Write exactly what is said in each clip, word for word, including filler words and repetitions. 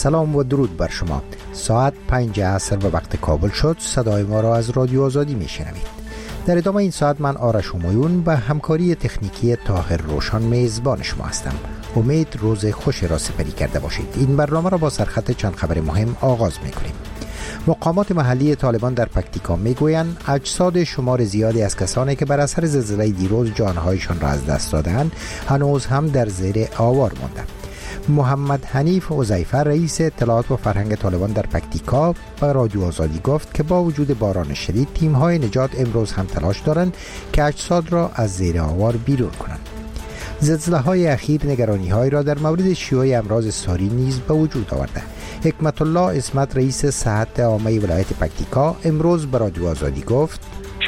سلام و درود بر شما. ساعت پنج عصر به وقت کابل شد. صدای ما را از رادیو آزادی میشنوید. در ادامه این ساعت من آرش همایون به همکاری تکنیکی طاهر روشن میزبان شما هستم. امید روز خوش را سپری کرده باشید. این برنامه را با سرخط چند خبر مهم آغاز میکنیم. مقامات محلی طالبان در پکتیکا میگویند اجساد شمار زیادی از کسانی که بر اثر زلزله دیروز جانهایشان را از دست دادند هنوز هم در زیر آوار ماندند. محمد حنیف عزیفه رئیس اطلاعات و فرهنگ طالبان در پکتیکا به رادیو آزادی گفت که با وجود باران شدید تیم‌های نجات امروز هم تلاش دارند که اجساد را از زیر آوار بیرون کنند. زلزله‌های اخیر نگرانی‌هایی را در مورد شیوع امراض ساری نیز به وجود آورده. حکمت الله اسمت رئیس صحت عامه ولایت پکتیکا امروز به رادیو آزادی گفت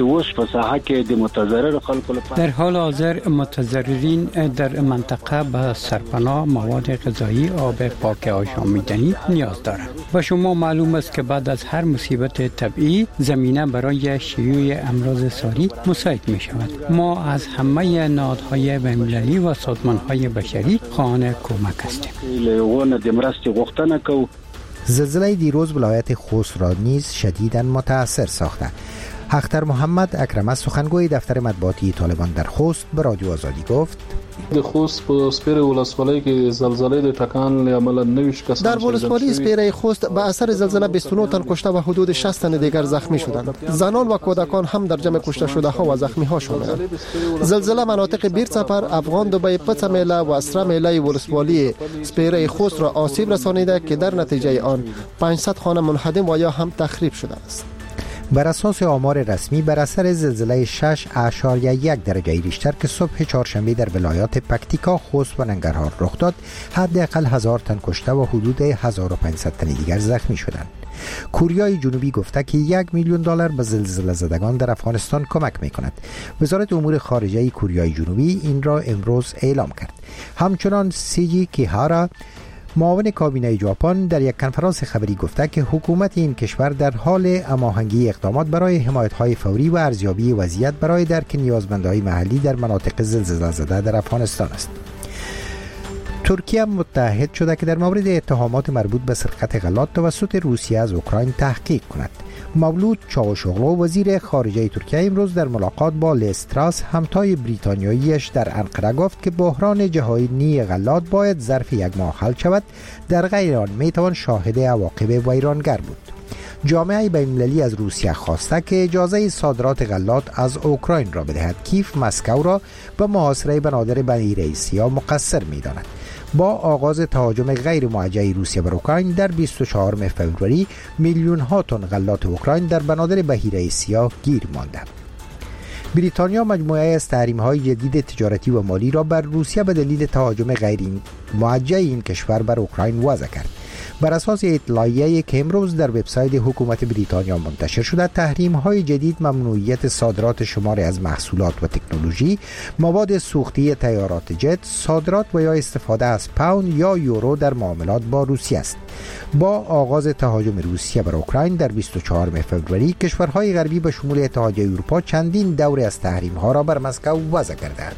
در حال حاضر متضررین در منطقه به سرپناه، مواد غذایی، آب پاک آشامیدنی نیاز دارند و شما معلوم است که بعد از هر مصیبت طبیعی زمینه برای شیوع امراض ساری مساعد می شود. ما از همه نهادهای بین‌المللی و سازمانهای بشری خواهان کمک هستیم. زلزله دیروز ولایت خوست را نیز شدیداً متاثر ساخته. اختر محمد اکرم سخنگوی دفتر مطبوعاتی طالبان در خوست به رادیو آزادی گفت د خوست په سپیره ولسوالۍ کې زلزله د ټکان عملا نویش کسان در ولسوالی سپیره خوست به اثر زلزله بیست و نه تن کشته و حدود شصت تن دیگر زخمی شدند. زنان و کودکان هم در جمع کشته شده ها و زخمی ها شاملند. زلزله مناطق بیرسپر، افغان دبی، پڅمیله و اسرمیله ولسوالی سپیره خوست را آسیب رسانیده که در نتیجه آن پانصد خانه منهدم و یا هم تخریب شده است. بر اساس آمار رسمی بر اثر زلزله شش اعشاریه یک درجه ریشتر که صبح چهارشنبه در ولایات پکتیکا، خوست و ننگرهار رخ داد، حداقل هزار تن کشته و حدود هزار و پانصد تن دیگر زخمی شدند. کوریای جنوبی گفته که یک میلیون دلار به زلزله زدگان در افغانستان کمک میکند. وزارت امور خارجه کوریای جنوبی این را امروز اعلام کرد. همچنان سیجی کیهارا معاون کابینه ژاپن در یک کنفرانس خبری گفته که حکومت این کشور در حال هماهنگی اقدامات برای حمایت‌های فوری و ارزیابی وضعیت برای درک نیازمندهای محلی در مناطق زلزله زده در افغانستان است. ترکیه متحد شده که در مورد اتهامات مربوط به سرقت غلات توسط روسیه از اوکراین تحقیق کند. مولود چاوشوغلو وزیر خارجه ترکیه امروز در ملاقات با لیز تراس همتای بریتانیاییش در انقره گفت که بحران جهانی غلات باید ظرف یک ماه حل شود، در غیر آن میتوان شاهد عواقب ویرانگر بود. جامعه بین‌المللی از روسیه خواسته که اجازه صادرات غلات از اوکراین را بدهد. کیف مسکو را به محاصره بنادر بحیره سیاه مقصر می‌داند. با آغاز تهاجم غیر موجه روسیه بر اوکراین در بیست و چهارم فوریه میلیون ها تن غلات اوکراین در بنادر بحیره سیاه گیر مانده. بریتانیا مجموعه از تحریم‌های جدید تجارتی و مالی را بر روسیه به دلیل تهاجم غیر موجه این کشور بر اوکراین وضع کرد. بر اساس اطلاعیه‌ای که امروز در وبسایت حکومت بریتانیا منتشر شده، تحریم‌های جدید ممنوعیت صادرات شماری از محصولات و تکنولوژی، مواد سوختی طیارات جت، صادرات و یا استفاده از پوند یا یورو در معاملات با روسیه است. با آغاز تهاجم روسیه بر اوکراین در بیست و چهارم فوریه، کشورهای غربی به شمول اتحادیه اروپا چندین دوره از تحریم‌ها را بر مسکو وضع کردند.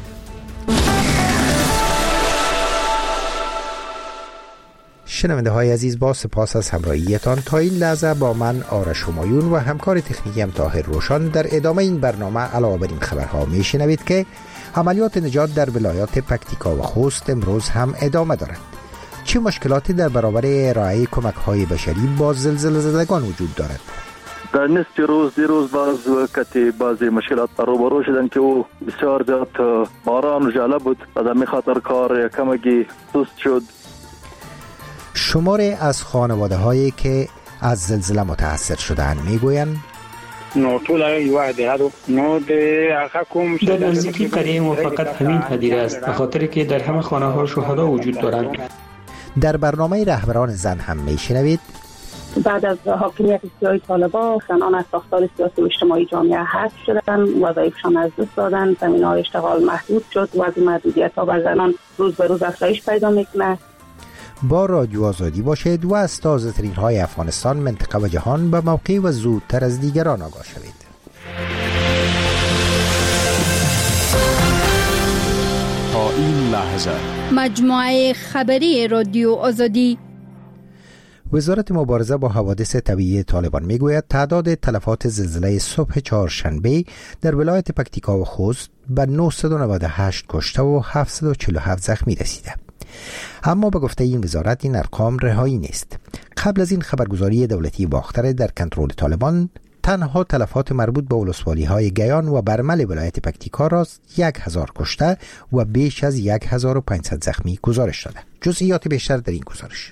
شنونده های عزیز، با سپاس از همراهیتان تا این لحظه با من آرش همایون و همکار تکنیکیم طاهر روشن در ادامه این برنامه علاوه بر این خبرها می شنوید که عملیات نجات در ولایات پکتیکا و خوست امروز هم ادامه دارد. چه مشکلاتی در برابر ارائه کمک های بشری با زلزله زدگان وجود دارد؟ در نصف روز دیروز باز وقتی بعضی مشکلات روبرو شدن که او بسیار زیاد باران و ژاله بود و در می خاطر کار کمکی سست شد. شماری از خانواده هایی که از زلزله متاثر شدند میگویند در نزدیکی قریه ما فقط همین هدیره است، به خاطر که در همه خانه ها شهدا وجود دارند. در برنامه رهبران زن هم میشنوید بعد از حاکمیت سیاسی طالبان زنان از ساختار سیاسی و اجتماعی جامعه حذف شدند، وظایفشان از دست دادند، زمینه‌های اشتغال محدود شد و از این محدودیت‌ها بر زنان روز به روز افزایش پیدا می‌کند. با رادیو آزادی باشید و از تازه ترین های افغانستان، منطقه و جهان به موقع و زودتر از دیگران آگاه شوید. تا این لحظه مجموعه خبری رادیو آزادی وزارت مبارزه با حوادث طبیعی طالبان میگوید تعداد تلفات زلزله صبح چهارشنبه در ولایت پکتیکا و خوست به نهصد و نود و هشت کشته و هفتصد و چهل و هفت زخمی رسیده. اما به گفته این وزارت این ارقام رهایی نیست. قبل از این خبرگزاری دولتی باختر در کنترل طالبان تنها تلفات مربوط به ولسوالی‌های گیان و برمل ولایت پکتیکا را یک هزار کشته و بیش از یک هزار و پانصد زخمی گزارش داده. جزئیات بیشتر در این گزارش.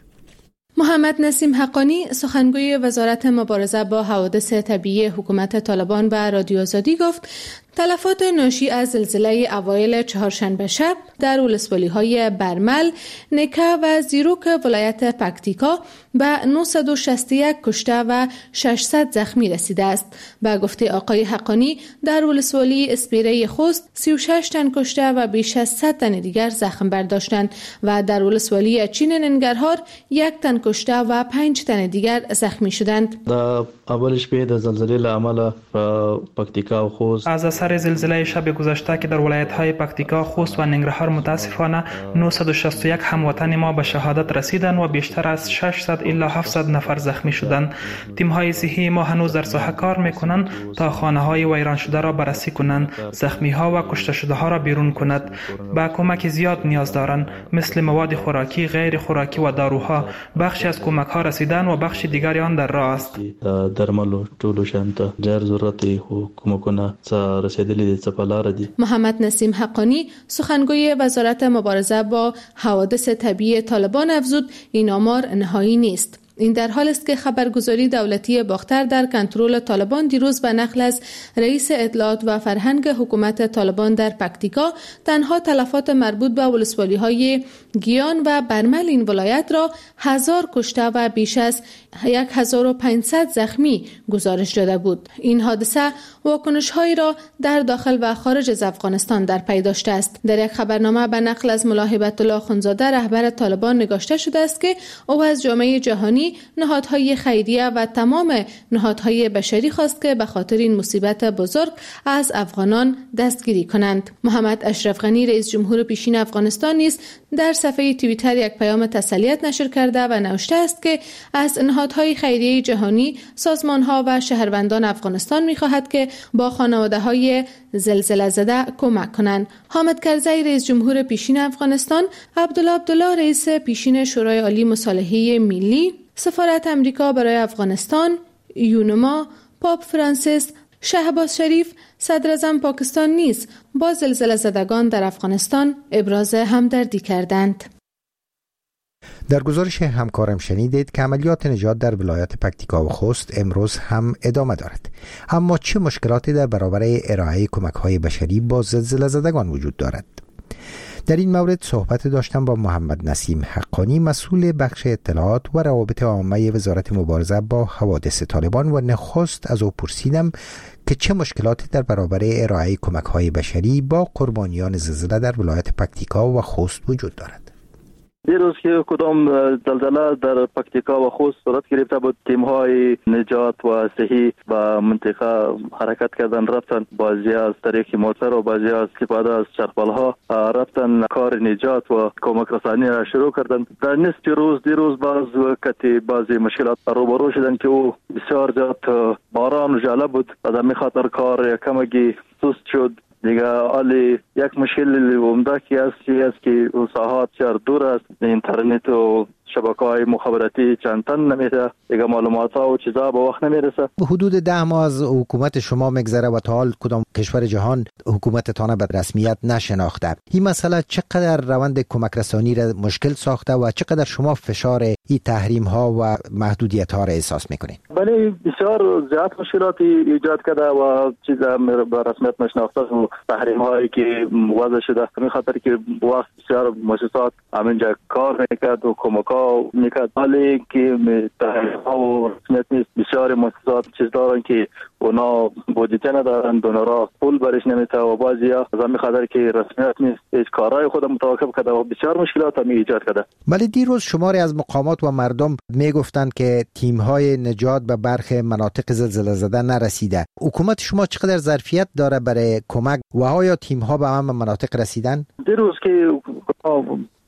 محمد نسیم حقانی سخنگوی وزارت مبارزه با حوادث طبیعی حکومت طالبان به رادیو آزادی گفت تلفات ناشی از زلزله اوایل چهارشنبه شب در ولسوالی‌های برمل، نکه و زیروک ولایت پکتیکا به نهصد و شصت و یک کشته و ششصد زخمی رسیده است. به گفته آقای حقانی در ولسوالی اسپیره خوست سی و شش تن کشته و بیش از صد تن دیگر زخم برداشتند و در ولسوالی چین ننگرهار یک تن کشته و پنج تن دیگر زخمی شدند. در اول شب د زلزله له امله پکتیکا و خوست از اثر زلزله شب گذشته که در ولایت‌های پکتیکا، خوست و ننگرهار متاسفانه نهصد و شصت و یک هموطن ما به شهادت رسیدند و بیشتر از ششصد الی هفتصد نفر زخمی شدند. تیم‌های صحی ما هنوز در ساحه کار می‌کنند تا خانه‌های ویران شده را بررسی کنند، زخمی‌ها و کشته شده‌ها را بیرون کند. با کمک زیاد نیاز دارند، مثل مواد خوراکی، غیر خوراکی و داروها. بخشی از کمک‌ها رسیدن و بخش دیگری آن در راه است. درملو ټولو شانته جر ضرورت حکومتونه رسیدلی د چپلار دي. محمد نسیم حقانی سخنگوی وزارت مبارزه با حوادث طبیعی طالبان افزود این آمار نهایی نیست. این در حال است که خبرگزاری دولتی باختر در کنترل طالبان دیروز به نقل از رئیس اطلاعات و فرهنگ حکومت طالبان در پکتیکا تنها تلفات مربوط به ولسوالی‌های گیان و برمل این ولایت را هزار کشته و بیش از یک هزار و پانصد زخمی گزارش داده بود. این حادثه واکنش‌هایی را در داخل و خارج از افغانستان در پی داشته است. در یک خبرنامه به نقل از ملا هیبت الله خونزاده رهبر طالبان نگاشته شده است که او از جامعه جهانی، نهادهای خیریه و تمام نهادهای بشری خواست که به خاطر این مصیبت بزرگ از افغانان دستگیری کنند. محمد اشرف غنی رئیس جمهور پیشین افغانستان نیز در صفحه توییتر یک پیام تسلیت نشر کرده و نوشته است که از نهادهای خیریه جهانی، سازمانها و شهروندان افغانستان می‌خواهد که با خانواده‌های زلزله زده کمک کنند. حامد کرزی رئیس جمهور پیشین افغانستان، عبدالله عبدالله رئیس پیشین شورای عالی مصالحه ملی، سفارت امریکا برای افغانستان، یونما، پاپ فرانسیس، شهباز شریف، صدر اعظم پاکستان نیز با زلزله زدگان در افغانستان ابراز همدردی کردند. در گزارش همکارم شنیدید که عملیات نجات در ولایت پکتیکا و خوست امروز هم ادامه دارد. اما چه مشکلاتی در برابر ارائه کمک‌های بشری با زلزله زدگان وجود دارد؟ در این مورد صحبت داشتم با محمد نسیم حقانی، مسئول بخش اطلاعات و روابط عامه وزارت مبارزه با حوادث طالبان، و نخست از او پرسیدم که چه مشکلاتی در برابر ارائه کمک‌های بشری با قربانیان زلزله در ولایت پکتیکا و خوست وجود دارد. دیروز که کدام زلزله در پکتیکا و خوست صورت گرفته بود، تیم‌های نجات و صحی و منطقه حرکت کردن، رفتن بعضی از طریق موتر و بعضی از استفاده از چرخبال‌ها رفتن کار نجات و کمک رسانی را شروع کردن. در نصف روز دیروز باز وقت بعضی مشکلات روبرو شدن که او بسیار زیاد باران و ژاله بود و در می خاطر کار کمکی سست شد. دیگه حالی یک مشکل عمده که است است که ساحات بسیار دور است، اینترنت و شبکه‌های مخابراتی چند تن نمیره، دیگه معلومات‌ها و چیزا به وقت نمیرسه. حدود ده ماه از حکومت شما میگذره و تا حال کدام کشور جهان حکومتتان به رسمیت نشناخته. این مسئله چقدر روند کمک رسانی را مشکل ساخته و چقدر شما فشار این تحریم ها و محدودیت ها را احساس میکنید؟ بله، بسیار زیاد مشکلاتی ایجاد کرده و چیزا به رسمیت نشناخته و تحریم هایی که وضع شده، به خاطر که وقت بسیار مؤسسات همینجا کار میکرد و کمک میکرد، حالی که تحریم ها و رسمیت نیست. بسیار مؤسسات چیز دارن که اونا بودجه ندارن، دونرها پول برش نمیته و بعضی ها از همین خاطر که رسمیت نیست هیچ کارهای خود متوقف کرده و بسیار مشکلات هم ایجاد کرده. ولی دیروز شماری از مقامات و مردم میگفتند که تیم‌های نجات به برخی مناطق زلزله زده نرسیده. حکومت شما چقدر ظرفیت داره برای کمک و آیا تیم‌ها به همه مناطق رسیدن؟ دیروز که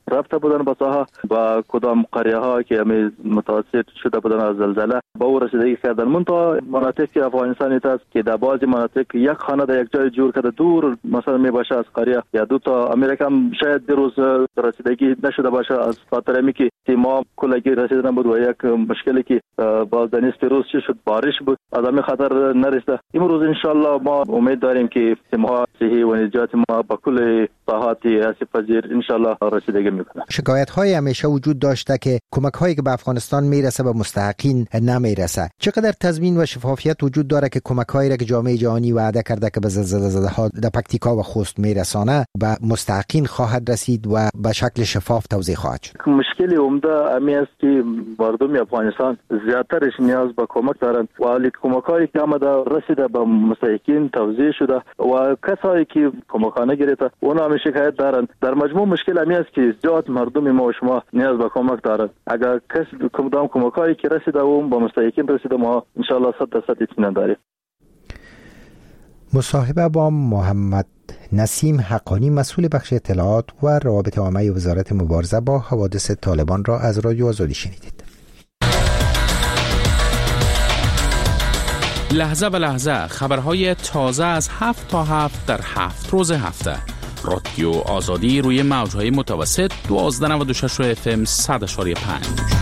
رفته بودن به ساحه و کدام قریه ها که همه متاثر شده بودن از زلزله به او رسیدگی کردن. منتها مناطق افغانستان است که در بعضی مناطق یک خانه در یک جای جور کرده دور مثلا می باشه از قریه یا دو تا امریکا شاید در روز رسیدگی نشده باشه از خاطر می که ما کلگی رسیدن بود و یک مشکلی که باز دنیس پیروز شد بارش بود از همین خاطر نرسیده. امروز ان شاء الله ما امید داریم که تیم‌ها صحی و نجات ما با کل ساحات آسیب پذیر ان شاء الله رسیدگی میکنه. شکایت های همیشه وجود داشته که کمک هایی که به افغانستان میرسه به مستحقین نمیرسه. چقدر تضمین و شفافیت وجود داره که کمک هایی را که جامعه جهانی وعده کرده که به زلزله زده ها در پکتیکا و خوست میرسانه به مستحقین خواهد رسید و به شکل شفاف توزیع خواهد شد؟ مشکلی عمده امی است که مردم افغانستان زیاترش نیاز به کمک دارند ولی کمک هایی که آمده رسیده به مستحقین توزیع شده و کسایی که کمکانه گرفته اونا هم شکایت دارند. در مجموع مشکل امی است که زیاد مردم ما و شما نیاز به کمک دارند. اگر کس کدام کمکایی که رسیده اون به مستحقین رسیده ما ان شاء الله صد درصد اطمینان داریم. مصاحبه با محمد نسیم حقانی مسئول بخش اطلاعات و روابط عامه وزارت مبارزه با حوادث طالبان را از رادیو آزادی شنیدید. لحظه به لحظه خبرهای تازه از هفت تا هفت در هفت روز هفته. رادیو آزادی روی موجهای متوسط دوازده نود و شش اف ام صد اشاری پنج.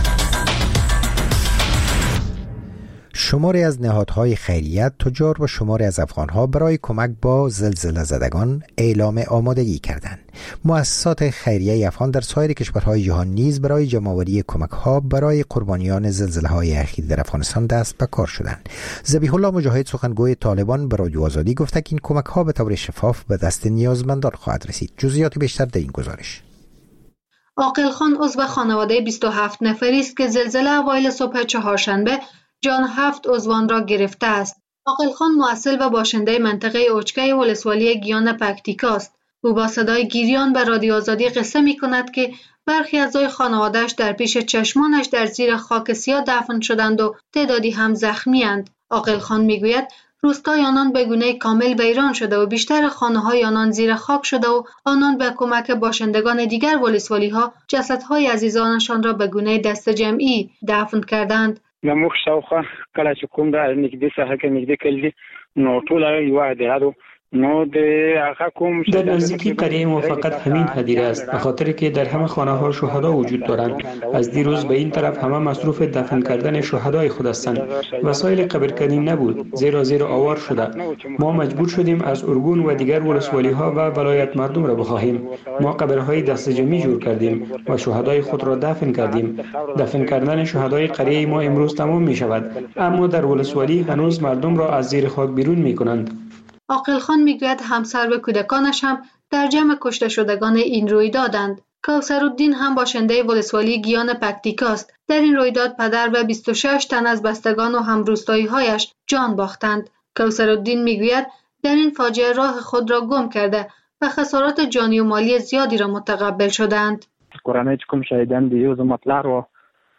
شماری از نهادهای خیریت، تجار و شماری از افغانها برای کمک با زلزله زدگان اعلام آمادگی کردند. مؤسسات خیریه افغان در سایر کشورهای جهان نیز برای جمع‌آوری کمک‌ها برای قربانیان زلزله‌های اخیر در افغانستان دست به کار شدند. ذبیح الله مجاهد سخنگوی طالبان به رادیو آزادی گفته که این کمک‌ها به طور شفاف به دست نیازمندان خواهد رسید. جزئیات بیشتر در این گزارش. عاقل خان عضو خانواده بیست و هفت نفری است که زلزله اوایل صبح چهارشنبه جان هفت عضوان را گرفته است. عاقل خان مؤصل و باشنده منطقه اوچکه ولسوالی گیان پکتیکا است. او با صدای گریان به رادیو آزادی قصه می کند که برخی اعضای خانواده‌اش در پیش چشمانش در زیر خاک سیاه دفن شدند و تعدادی هم زخمی اند. عاقل خان می گوید روستای آنان به گونه کامل ویران شده و بیشتر خانه‌های آنان زیر خاک شده و آنان به کمک باشندگان دیگر ولسوالی‌ها جسدهای عزیزانشان را به گونه دست جمعی دفن کردند. زموږ شاوخوا کله چې کوم د نږدې ساحه کې نږدې کړي نو ټول یو عادي نو د هغه کوم در نزدیکی قریه ما فقط همین هدیره است به خاطر که در همه خانه ها شهدا وجود دارند. از دیروز به این طرف همه مصروف دفن کردن شهدای خود هستند. وسایل قبرکنی نبود زیرا زیر آوار شده. ما مجبور شدیم از ارگون و دیگر ولسوالی ها و ولایت مردم را بخواهیم. ما قبرهای دست جمعی جور کردیم و شهدای خود را دفن کردیم. دفن کردن شهدای قریه ما امروز تمام می شود اما در ولسوالی هنوز مردم را از زیر خاک بیرون می کنند. عاقل خان میگوید همسر و کودکانش هم در جمع کشته شدگان این رویدادند. کوثرالدین هم باشنده ولسوالی گیان پکتیکا است. در این رویداد پدر و بیست و شش تن از بستگان و همروستایی‌هایش جان باختند. کوثرالدین میگوید در این فاجعه راه خود را گم کرده و خسارات جانی و مالی زیادی را متقبل شدند. کورانه کوم شهیدان دیو زمطلار و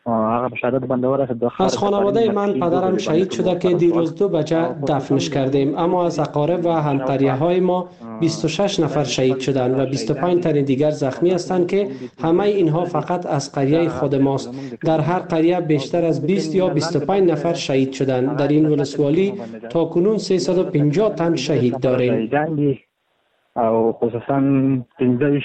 از خانواده من پدرم شهید شده که دیروز دو بچه دفنش کردیم اما از اقارب و همتریه های ما بیست و شش نفر شهید شدند و بیست و پنج تن دیگر زخمی هستند که همه اینها فقط از قریه خود ماست. در هر قریه بیشتر از بیست یا بیست و پنج نفر شهید شدند. در این ولسوالی تا کنون سیصد و پنجاه تن شهید داریم. او خصوصا پنځه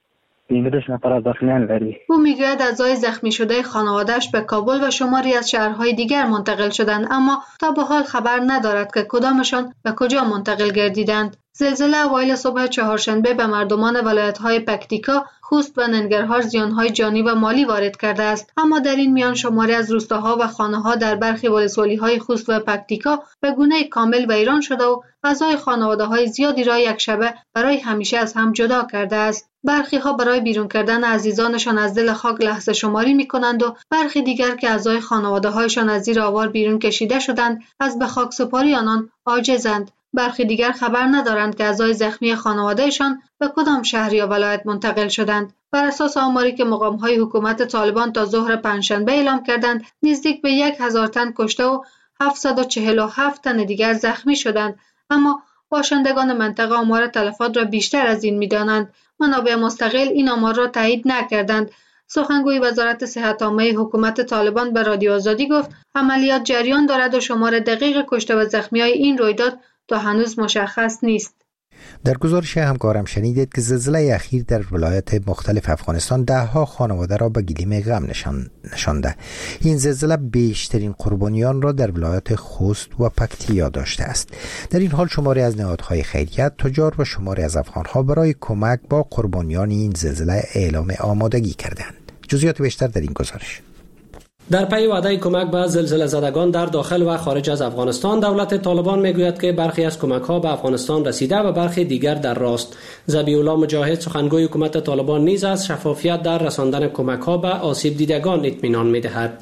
او میگوید اعضای زخمی شده خانواده‌اش به کابل و شماری از شهرهای دیگر منتقل شدند اما تا به حال خبر ندارد که کدامشان به کجا منتقل گردیدند. زلزله اوایل صبح چهارشنبه به مردمان ولایت‌های پکتیکا، خوست و ننگرهار زیان‌های جانی و مالی وارد کرده است اما در این میان شماری از روستاها و خانه‌ها در برخی ولسوالی‌های خوست و پکتیکا به گونه کامل ویران شده و اعضای خانواده‌های زیادی را یک شبه برای همیشه از هم جدا کرده است. برخی ها برای بیرون کردن عزیزانشان از دل خاک لحظه شماری می کنند و برخی دیگر که اعضای خانواده هایشان از زیر آوار بیرون کشیده شدند از به خاک سپاری آنان عاجزند. برخی دیگر خبر ندارند که اعضای زخمی خانوادهشان به کدام شهر یا ولایت منتقل شدند. بر اساس آماری که مقام های حکومت طالبان تا ظهر پنجشنبه اعلام کردند نزدیک به یک هزار تن کشته و هفتصد و چهل و هفت تن دیگر زخمی شدند اما باشندگان منطقه آمار تلفات را بیشتر از این می‌دانند. منابع مستقل این آمار را تایید نکردند. سخنگوی وزارت صحت عامه حکومت طالبان به رادیو آزادی گفت عملیات جریان دارد و شمار دقیق کشته و زخمی‌های این رویداد تا هنوز مشخص نیست. در گزارش همکارم شنیدید که زلزله اخیر در ولایات مختلف افغانستان ده ها خانواده را به گلیم غم نشان نشانده. این زلزله بیشترین قربانیان را در ولایات خوست و پکتیا داشته است. در این حال شماری از نهادهای خیریت، تجار و شماری از افغانها برای کمک با قربانیان این زلزله اعلام آمادگی کردند. جزئیات بیشتر در این گزارش. در پی وعده کمک به زلزله زدگان در داخل و خارج از افغانستان، دولت طالبان میگوید که برخی از کمک‌ها به افغانستان رسیده و برخی دیگر در راست. ذبیح الله مجاهد سخنگوی حکومت طالبان نیز از شفافیت در رساندن کمک‌ها به آسیب دیدگان اطمینان می‌دهد.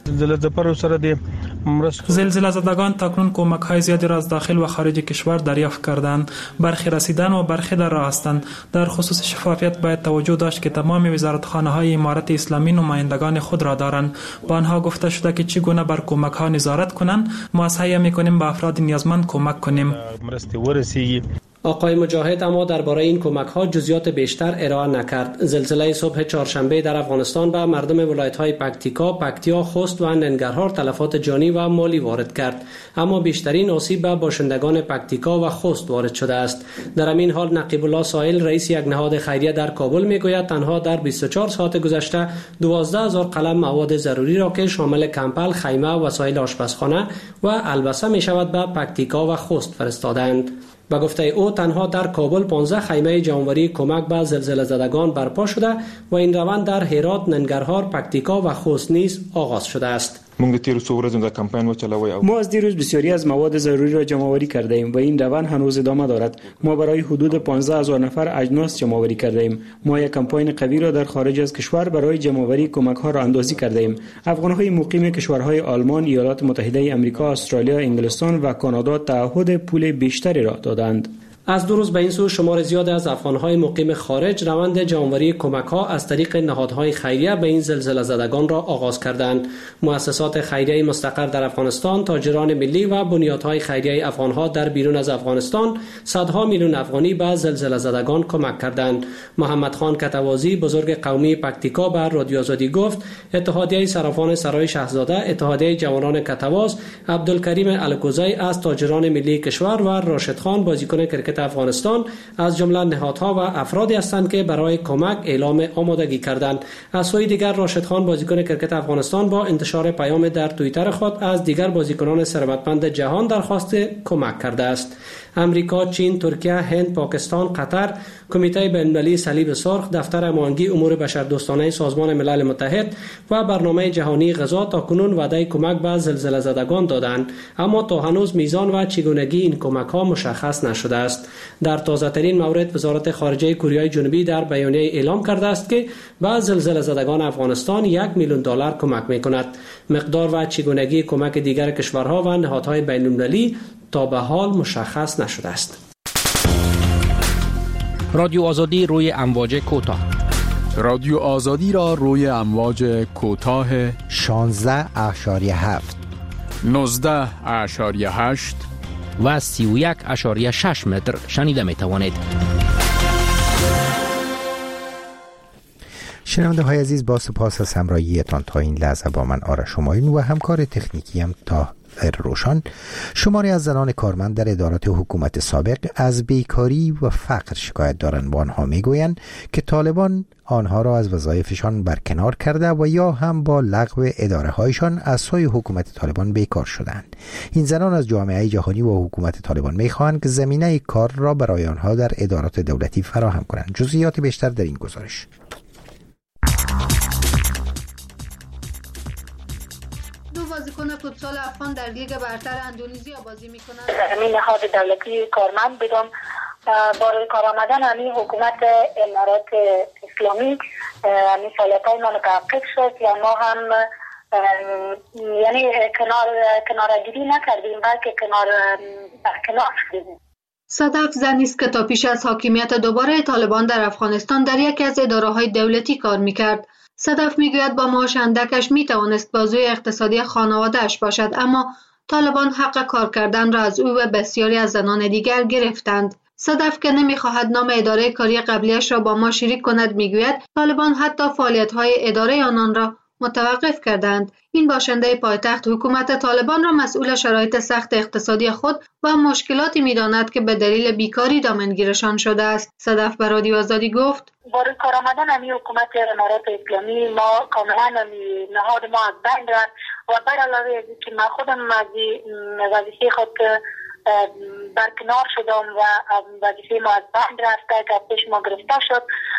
زلزله زدگان تاکنون کمک‌های زیادی را از داخل و خارج کشور دریافت کردند. برخی رسیدن و برخی در راه هستند. در خصوص شفافیت باید توجه داشت که تمام وزارتخانه‌های امارت اسلامی نمایندگان خود را دارند. با آنها گفته شده که چگونه بر کمک‌ها نظارت کنند. ما سعی می‌کنیم به افراد نیازمند کمک کنیم. آقای مجاهد اما درباره این کمک‌ها جزئیات بیشتر ارائه نکرد. زلزله صبح چهارشنبه در افغانستان به مردم ولایت‌های پکتیکا، پکتیا، خوست و ننگرهار تلفات جانی و مالی وارد کرد، اما بیشترین آسیب به باشندگان پکتیکا و خوست وارد شده است. در همین حال نقیب الله سائل رئیس یک نهاد خیریه در کابل میگوید تنها در بیست و چهار ساعت گذشته دوازده هزار قلم مواد ضروری را که شامل کمپل، خیمه، وسایل آشپزخانه و البسه میشود به پکتیکا و خوست فرستادند. به گفته او تنها در کابل پانزده خیمه جمع‌آوری کمک به زلزله زدگان برپا شده و این روند در هرات، ننگرهار، پکتیکا و خوست نیز آغاز شده است. ما از دیروز بسیاری از مواد ضروری را جمع آوری کرده ایم و این روند هنوز ادامه دارد. ما برای حدود پانزده هزار نفر اجناس جمع آوری کرده ایم. ما یک کمپاین قوی را در خارج از کشور برای جمع آوری کمک ها را اندازی کرده ایم. افغان‌های مقیم کشورهای آلمان، ایالات متحده آمریکا، استرالیا، انگلستان و کانادا تعهد پول بیشتری را دادند. از دو روز به این سو شمار زیاد از افغان‌های مقیم خارج روند جمع‌آوری کمک‌ها از طریق نهادهای خیریه به این زلزله زدگان را آغاز کردند. مؤسسات خیریه مستقر در افغانستان، تاجران ملی و بنیادهای خیریه افغان‌ها در بیرون از افغانستان صدها میلیون افغانی به زلزله زدگان کمک کردند. محمد خان کتوازی بزرگ قومی پکتیکا بر رادیو آزادی گفت اتحادیه صرافان سرای شاهزاده، اتحادیه جوانان کتواز، عبدالکریم الکوزی از تاجران ملی کشور و راشد خان بازیکن کرکت افغانستان از جمله نهادها و افرادی هستند که برای کمک اعلام آمادگی کردند. از سوی دیگر راشد خان بازیکن کرکت افغانستان با انتشار پیام در توییتر خود از دیگر بازیکنان ثروتمند جهان درخواست کمک کرده است. امریکا، چین، ترکیه، هند، پاکستان، قطر، کمیته بین‌المللی صلیب سرخ، دفتر هماهنگی امور بشردوستانه سازمان ملل متحد و برنامه جهانی غذا تاکنون وعده کمک به زلزله زدگان دادند، اما تا هنوز میزان و چگونگی این کمک‌ها مشخص نشده است. در تازه‌ترین مورد وزارت خارجه کره جنوبی در بیانیه اعلام کرده است که به زلزله زدگان افغانستان یک میلیون دلار کمک می‌کند. مقدار و چگونگی کمک دیگر کشورها و نهادهای بین‌المللی تا به حال مشخص نشده است. رادیو آزادی روی امواج کوتاه. رادیو آزادی را روی امواج کوتاه شانزده اشاریه هفت، نوزده اشاریه هشت و سی و یک اشاریه شش متر شنیده می توانید. شنونده های عزیز، با سپاس از همراهیتان تا این لحظه با من آرش همایون و همکار تکنیکی هم تا روشان. شماری از زنان کارمند در ادارات حکومت سابق از بیکاری و فقر شکایت دارند و آنها میگویند که طالبان آنها را از وظایفشان برکنار کرده و یا هم با لغو اداره هایشان از سوی حکومت طالبان بیکار شدند. این زنان از جامعه جهانی و حکومت طالبان میخواهند که زمینه کار را برای آنها در ادارات دولتی فراهم کنند. جزئیات بیشتر در این گزارش. بازیکن فوتسال افغان در لیگ برتر اندونزیا بازی میکنند. همین نهاد دولتی کارمند بدون برای کار آمدن همین حکومت امارات اسلامی همین فعالیت‌های ما متوقف شد یا ما هم یعنی کنار کنارگیری نکردیم بلکه کنار برکنار شدیم. صدف زنی است که تا پیش از حاکمیت دوباره طالبان در افغانستان در یکی از اداره‌های دولتی کار میکرد. صدف میگوید با معاش اندکش میتوانست بازوی اقتصادی خانواده‌اش باشد، اما طالبان حق کار کردن را از او و بسیاری از زنان دیگر گرفتند. صدف که نمیخواهد نام اداره کاری قبلیش را با ما شریک کند میگوید طالبان حتی فعالیت‌های اداره آنان را متوقف کردند. این باشنده پایتخت حکومت طالبان را مسئول شرایط سخت اقتصادی خود و مشکلاتی می‌داند که به دلیل بیکاری دامنگیرشان شده است. صدف به رادیو آزادی گفت: برای کار آمدن امی حکومت امارات اسلامی ما کاملا امی نهاد ما از بین رفت و بر علاوه از که من خودم از وظیفه خود برکنار شدم و وظیفه ما از بین رفته که پیش ما گرفته شد.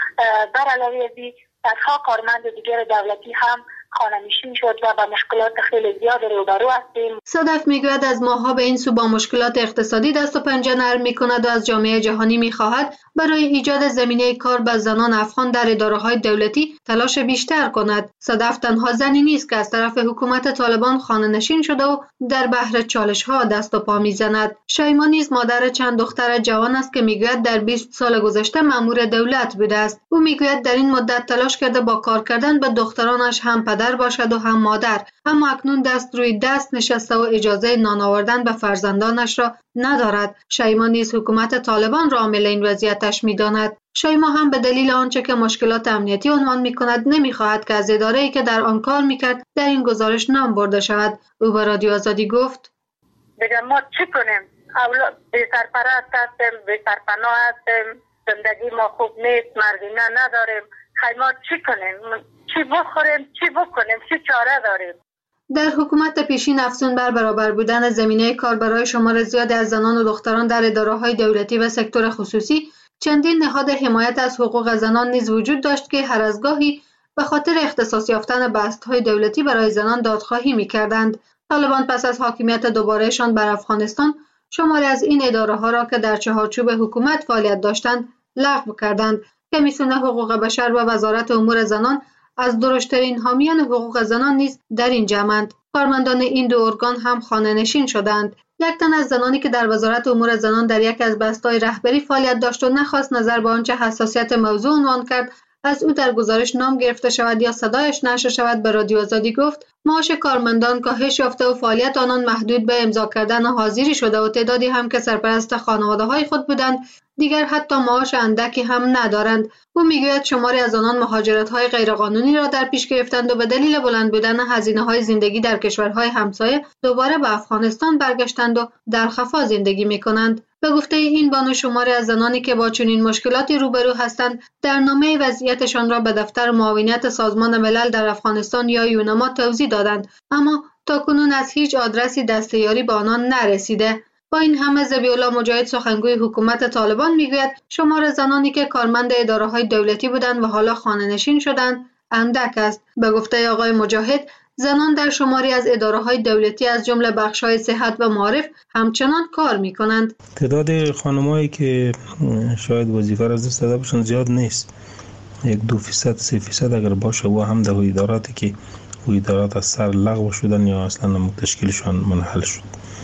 بر علاوه از صدها کارمند دیگر دولتی هم خانه‌نشین شد و با مشکلات خیلی زیاد روبرو هستیم. صدف میگوید از ماه‌ها به این سو با مشکلات اقتصادی دست و پنجه نرم می‌کند و از جامعه جهانی می‌خواهد برای ایجاد زمینه کار به زنان افغان در اداره‌های دولتی تلاش بیشتر کند. صدف تنها زنی نیست که از طرف حکومت طالبان خانه‌نشین شده و در بحر چالش‌ها دست و پا می‌زند. شیما نیز مادر چند دختر جوان است که میگوید در بیست سال گذشته مأمور دولت بوده است. او میگوید در این مدت تلاش کرده با کار کردن به دخترانش هم پدر باشد و هم مادر، اما اکنون دست روی دست نشسته و اجازه نان آوردن به فرزندانش را ندارد. شیما نیز حکومت طالبان را عامل این وضعیتش می‌داند. شیما هم به دلیل آنچه که مشکلات امنیتی عنوان می‌کند نمی‌خواهد که از اداره‌ای که در آن کار می‌کرد در این گزارش نام برده شود. او به رادیو آزادی گفت: بگم ما چی کنیم؟ اولاد بی سرپرست هستیم، بی سرپناه هستیم، زندگی ما خوب نیست، مردینه نداریم. خیلی ما چی کنیم؟ چی بخوریم؟ چی بکنیم؟ چی چاره داریم؟ در حکومت پیشین افزون بر برابر بودن زمینه کار برای شمار زیادی از زنان و دختران در اداره‌های دولتی و سکتور خصوصی، چندین نهاد حمایت از حقوق زنان نیز وجود داشت که هر از گاهی به خاطر اختصاص یافتن بست‌های دولتی برای زنان دادخواهی می‌کردند. طالبان پس از حاکمیت دوبارهشان بر افغانستان شماری از این اداره‌ها را که در چهارچوب حکومت فعالیت داشتند لغو کردند. کمیسیون حقوق بشر و وزارت امور زنان از درشترین حامیان حقوق زنان نیز در این جمعند. کارمندان این دو ارگان هم خانه‌نشین شدند. یک تن از زنانی که در وزارت امور زنان در یک از بست‌های رهبری فعالیت داشت و نخواست نظر به آنچه حساسیت موضوع عنوان کرد از او در گزارش نام گرفته شود یا صدایش نشر شود، به رادیو آزادی گفت: معاش کارمندان کاهش یافته و فعالیت آنان محدود به امضا کردن و حاضری شده و تعدادی هم که سرپرست خانواده‌های خود بودند دیگر حتی معاش اندکی هم ندارند. او میگوید شماری از آنان مهاجرت‌های غیرقانونی را در پیش گرفتند و به دلیل بلند بودن هزینه‌های زندگی در کشورهای همسایه دوباره به افغانستان برگشتند و در خفا زندگی می‌کنند. به گفته این بانو شماری از زنانی که با چنین مشکلاتی روبرو هستند در نامه وضعیتشان را به دفتر معاونیت سازمان ملل در افغانستان یا یونما توضیح دادند، اما تاکنون از هیچ آدرسی دستیاری به آنان نرسیده. با این همه ذبیح‌الله مجاهد سخنگوی حکومت طالبان میگوید شمار زنانی که کارمند اداره‌های دولتی بودند و حالا خانه‌نشین شدند اندک است. به گفته آقای مجاهد زنان در شماری از اداره‌های دولتی از جمله بخش‌های صحت و معارف همچنان کار می‌کنند. تعداد خانمایی که شاید وظیفه را از دست داده باشند زیاد نیست، یک دو فیصد سه فیصد اگر باشه و هم در اداراتی که و ادارات از سر لغو شدن یا اصلا تشکیلشان منحل شد.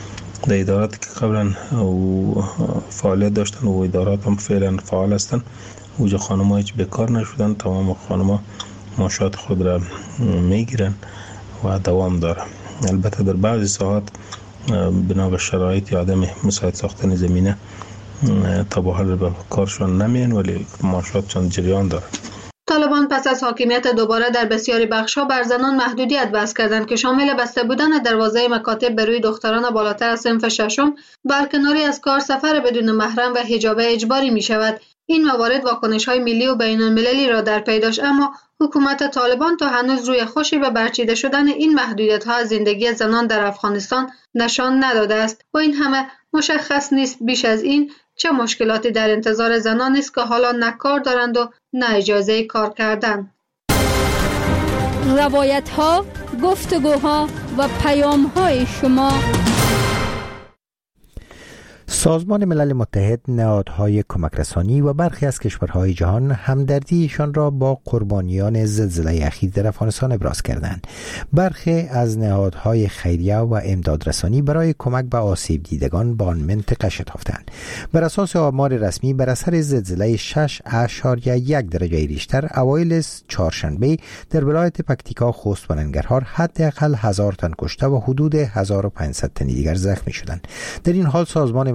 در اداراتی که قبلا فعالیت داشتن و ادارات هم فعلا فعال هستند اوجا خانم‌ها هیچ بیکار نشدن، تمام خانم‌ها معاشات خود را میگیرن و دوام داره. البته در بعضی ساعات بنا به شرایط یا عدم مساعد ساختن زمینه تا به حال به کارشان نمیان ولی معاشاتشان جریان داره. طالبان پس از حاکمیت دوباره در بسیاری بخش‌ها بر زنان محدودیت وضع کردند که شامل بسته بودن دروازه مکاتب به روی دختران بالاتر از صنف ششم، برکناری از کار، سفر بدون محرم و حجاب اجباری می شود. این موارد واکنش‌های ملی و بین‌المللی را در پی داشت، اما حکومت طالبان تا هنوز روی خوشی به برچیده شدن این محدودیت‌ها از زندگی زنان در افغانستان نشان نداده است. با این همه مشخص نیست بیش از این چه مشکلاتی در انتظار زنان است که حالا نه کار دارند و نه اجازه کار کردن. روایت‌ها، گفتگوها و پیام‌های شما. سازمان ملل متحد، نهادهای کمک رسانی و برخی از کشورهای جهان همدردیشان را با قربانیان زلزله اخیر در افغانستان ابراز کردند. برخی از نهادهای خیریه و امدادرسانی برای کمک به آسیب دیدگان به آن منطقه شتافتند. بر اساس آمار رسمی بر اثر زلزله شش اشاریه یک درجه ریشتر اوایل چهارشنبه در ولایت پکتیکا، خوست و ننگرهار حداقل هزار تن کشته و حدود هزار و پانصد تن دیگر زخمی شدند. در این حال سازمان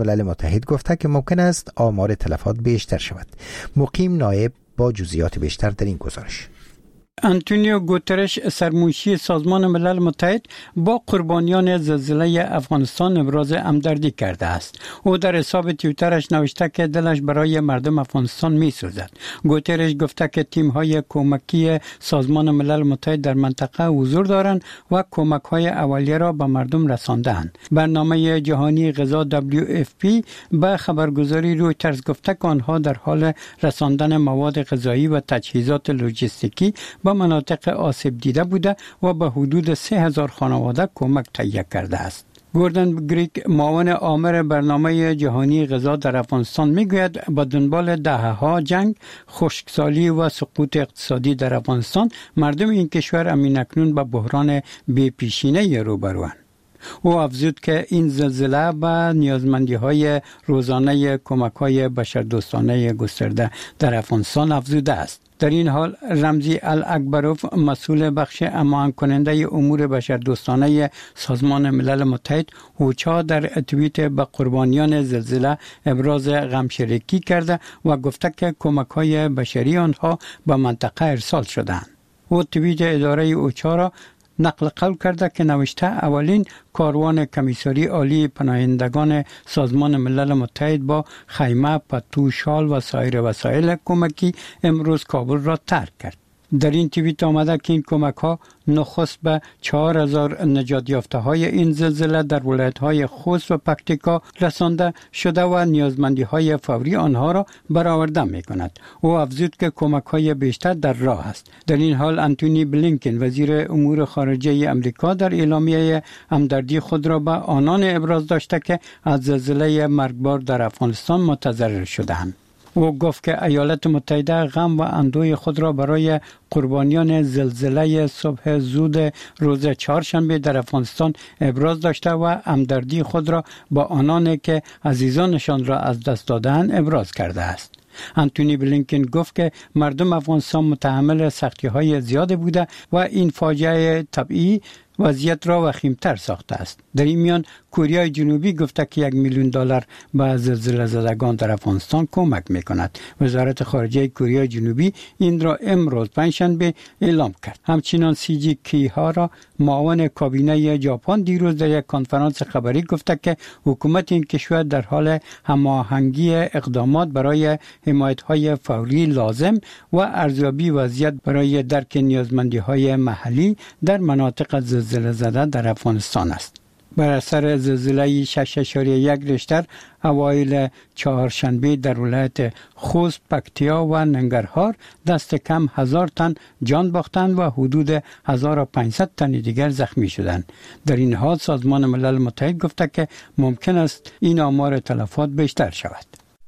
ملل متحد گفته که ممکن است آمار تلفات بیشتر شود. مقیم نایب با جزئیات بیشتر در این گزارش. آنتونیو گوترش سرمنشی سازمان ملل متحد با قربانیان زلزله افغانستان ابراز همدردی کرده است. او در حساب توییترش نوشته که دلش برای مردم افغانستان می‌سوزد. گوترش گفته که تیم‌های کمکی سازمان ملل متحد در منطقه حضور دارند و کمک‌های اولیه را به مردم رسانده‌اند. برنامه جهانی غذا دبلیو اف پی به خبرگزاری رویترز گفته که آنها در حال رساندن مواد غذایی و تجهیزات لوجستیکی به مناطق آسیب دیده بوده و به حدود سه هزار خانواده کمک تهیه کرده است. گوردن گریک معاون آمر برنامه جهانی غذا در افغانستان میگوید با دنبال دهه‌ها جنگ، خشکسالی و سقوط اقتصادی در افغانستان، مردم این کشور همین‌اکنون با بحران بی‌پیشینه روبروند. او افزود که این زلزله به نیازمندی‌های روزانه کمک‌های بشردوستانه گسترده در افغانستان افزوده است. در این حال رمزی الاکبروف مسئول بخش امان کننده امور بشردوستانه سازمان ملل متحد اوچا در توییت به قربانیان زلزله ابراز غمشریکی کرده و گفته که کمک‌های بشری آنها به منطقه ارسال شدند. او توییت اداره اوچا را نقل قول کرده که نوشته اولین کاروان کمیساری عالی پناهندگان سازمان ملل متحد با خیمه، پتو، شال و سایر وسایل کمکی امروز کابل را ترک کرد. در این توییت آمده که این کمک ها نخست به چهار هزار نجات یافته های این زلزله در ولایت های خوست و پکتیکا رسانده شده و نیازمندی های فوری آنها را برآورده می کند. او افزود که کمک های بیشتر در راه است. در این حال آنتونی بلینکن وزیر امور خارجه امریکا در اعلامیه همدردی خود را به آنان ابراز داشته که از زلزله مرگبار در افغانستان متضرر شدند. او گفت که ایالات متحده غم و اندوه خود را برای قربانیان زلزله صبح زود روز چهارشنبه در افغانستان ابراز داشته و همدردی خود را با آنانی که عزیزانشان را از دست دادند ابراز کرده است. آنتونی بلینکن گفت که مردم افغانستان متحمل سختی‌های زیاد بوده و این فاجعه طبیعی وضعیت را وخیم‌تر ساخته است. در این میان کره جنوبی گفته که یک میلیون دلار به زلزله زدگان در افغانستان کمک می‌کند. وزارت خارجه کره جنوبی این را امروز پنجشنبه اعلام کرد. همچنین سی جی کیهارا معاون کابینه ژاپن دیروز در یک کنفرانس خبری گفته که حکومت این کشور در حال هماهنگی اقدامات برای حمایت‌های فوری لازم و ارزیابی وضعیت برای درک نیازمندی‌های محلی در مناطق زلزله زده در افغانستان است. بر اثر زلزله شش اشاریه یک ریشتر اوایل چهارشنبه در ولایت خوست، پکتیا و ننگرهار دست کم هزار تن جان باختند و حدود هزار و پانصد تن دیگر زخمی شدند. در این حال سازمان ملل متحد گفته که ممکن است این آمار تلفات بیشتر شود.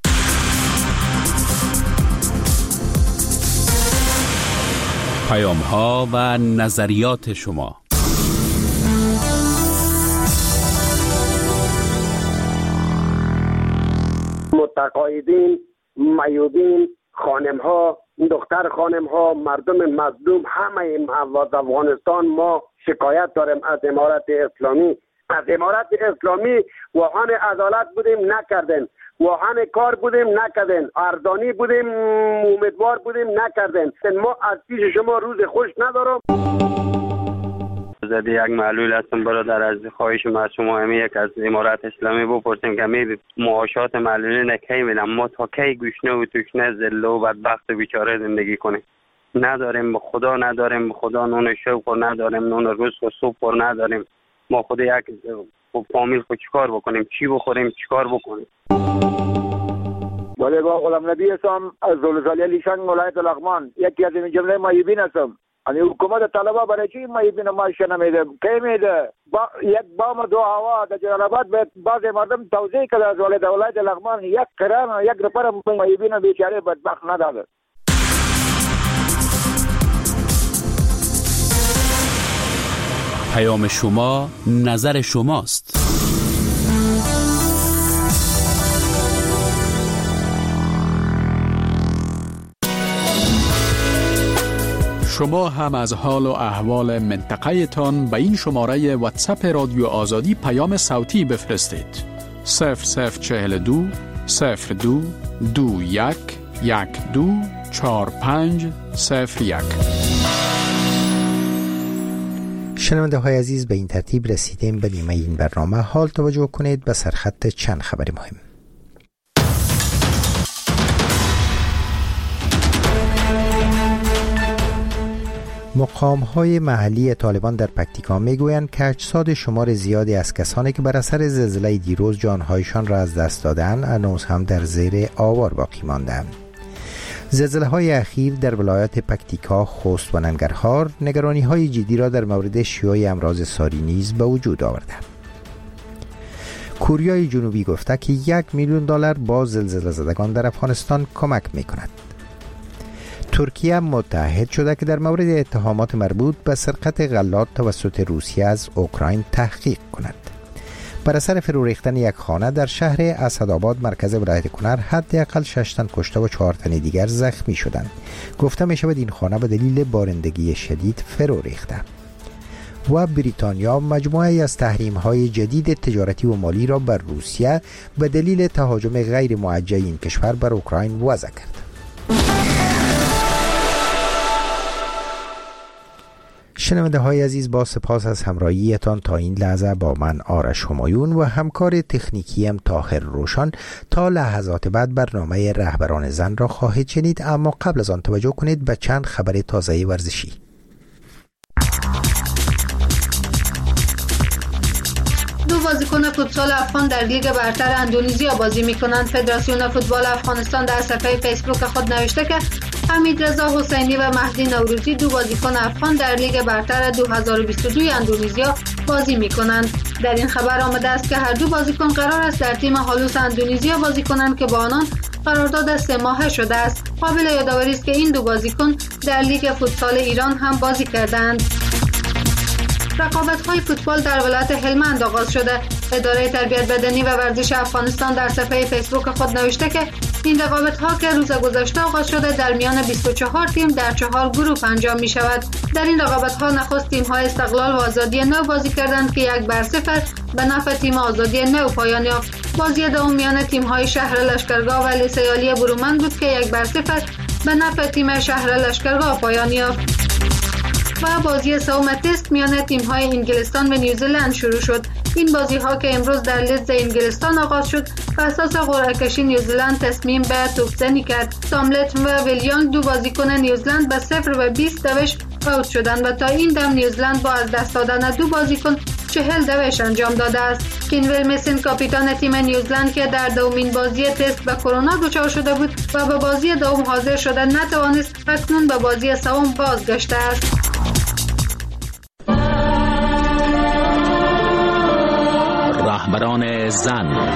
پیام ها و نظریات شما. متقاعدین، معیوبین، خانم ها، دختر خانم ها، مردم مظلوم، همه این افغانستان ما شکایت داریم از امارت اسلامی. از امارت اسلامی واهان عدالت بودیم نکردن، واهان کار بودیم نکردن، ارزانی بودیم امیدوار بودیم نکردن. ما از پیش شما روز خوش ندارم. زده یک معلول هستم برادر، از خواهش ما از شما همی یک از امارت اسلامی بپرسیم که می معاشات معلولین کی میدن؟ ما تا کی گوشنه و توشنه ذله و بدبخت و بیچاره زندگی کنیم؟ نداریم به خدا، نداریم به خدا نون شوق و نداریم نون رزق و سوپ و نداریم. ما خود یک فامیل خود چیکار بکنیم؟ چی بخوریم؟ چیکار بکنیم؟ بله با غلام نبی هستم از زلزله لیشنگ ولایت لغمان، یکی از این جمله معیوبین هستم. یعنی حکومت طلبه برای چی معیوبین معاش نمیده؟ کی میده؟ با یک بام دو هوا در جلال آباد به بعض مردم توزیع کرده از ولایت ولایت لغمان، یک کران یک نفر معیوبین بیچاره بدبخت نداده. پیام شما نظر شماست. شما هم از حال و احوال منطقه تان به این شماره واتساپ رادیو آزادی پیام صوتی بفرستید. صفر صفر چهل دو صفر دو دو یک یک دو چهار پنج صفر یک. شنونده های عزیز، به این ترتیب رسیدیم به نیمه این برنامه. حال توجه کنید به سرخط چند خبر مهم. مقام‌های محلی طالبان در پکتیکا میگویند که اجساد شمار زیادی از کسانی که بر اثر زلزله دیروز جانهایشان را از دست دادند هنوز هم در زیر آوار باقی ماندند. زلزله‌های اخیر در ولایات پکتیکا، خوست و ننگرهار نگرانی‌های جدی را در مورد شیوع امراض ساری نیز به وجود آورده. کره جنوبی گفته که یک میلیون دلار با زلزله زدگان در افغانستان کمک می‌کند. ترکیه متحد شده که در مورد اتهامات مربوط به سرقت غلات توسط روسیه از اوکراین تحقیق کند. بر اثر فرو ریختن یک خانه در شهر اسدآباد مرکز ولایت کنر حداقل شش تن کشته و چهار تن دیگر زخمی شدند. گفته می شود این خانه به دلیل بارندگی شدید فرو ریخته. و بریتانیا مجموعه از تحریم‌های جدید تجارتی و مالی را بر روسیه به دلیل تهاجم غیر موجه این کشور بر اوکراین وضع کرد. شنونده های عزیز، با سپاس از همراهیتان تا این لحظه با من آرش همایون و همکار تکنیکیم طاهر روشن. تا لحظات بعد برنامه رهبران زن را خواهید شنید، اما قبل از آن توجه کنید به چند خبر تازه ورزشی. دو بازیکن فوتسال افغان در لیگ برتر اندونزیا بازی می‌کنند. فدراسیون فوتبال افغانستان در صفحه فیسبوک خود نوشته که حمید رضا حسینی و مهدی نوروزی دو بازیکن افغان در لیگ برتر دو هزار و بیست و دو اندونزیا بازی می‌کنند. در این خبر آمده است که هر دو بازیکن قرار است در تیم هالوس اندونزیا بازی کنند که با آنان قرارداد سه ماهه شده است. قابل یادآوری است که این دو بازیکن در لیگ فوتسال ایران هم بازی کردند. رقابت‌های فوتبال در ولایت هلمند آغاز شده. اداره تربیت بدنی و ورزش افغانستان در صفحه فیسبوک خود نوشته که این رقابت‌ها که روز گذشته آغاز شده در میان بیست و چهار تیم در چهار گروه انجام می‌شود. در این رقابت‌ها نخست تیم‌های استقلال و آزادی نو بازی کردند که یک بر صفر به نفع تیم آزادی نو پایان یافت. بازی دوم میان تیم‌های شهر لشکرگاه و لیسه برومند بود که یک بر صفر به نفع تیم شهر لشکرگاه پایان یافت. و بازی سوم تست میان تیم‌های انگلستان و نیوزلند شروع شد. این بازی‌ها که امروز در لیدز انگلستان آغاز شد، بر اساس قرعه کشی نیوزلند تصمیم به توپ‌زنی کرد. ساملت و ویلیام دو بازیکن نیوزلند به صفر و بیست دوش اوت شدند و تا این دم نیوزلند با از دست دادن دو بازیکن چهل دوش انجام داده است. کینول مسن کاپیتان تیم نیوزلند که در دومین بازی تست به کرونا دچار شده بود و به بازی دوم حاضر شده نتوانست، اکنون به بازی سوم بازگشته است. رهبران زن.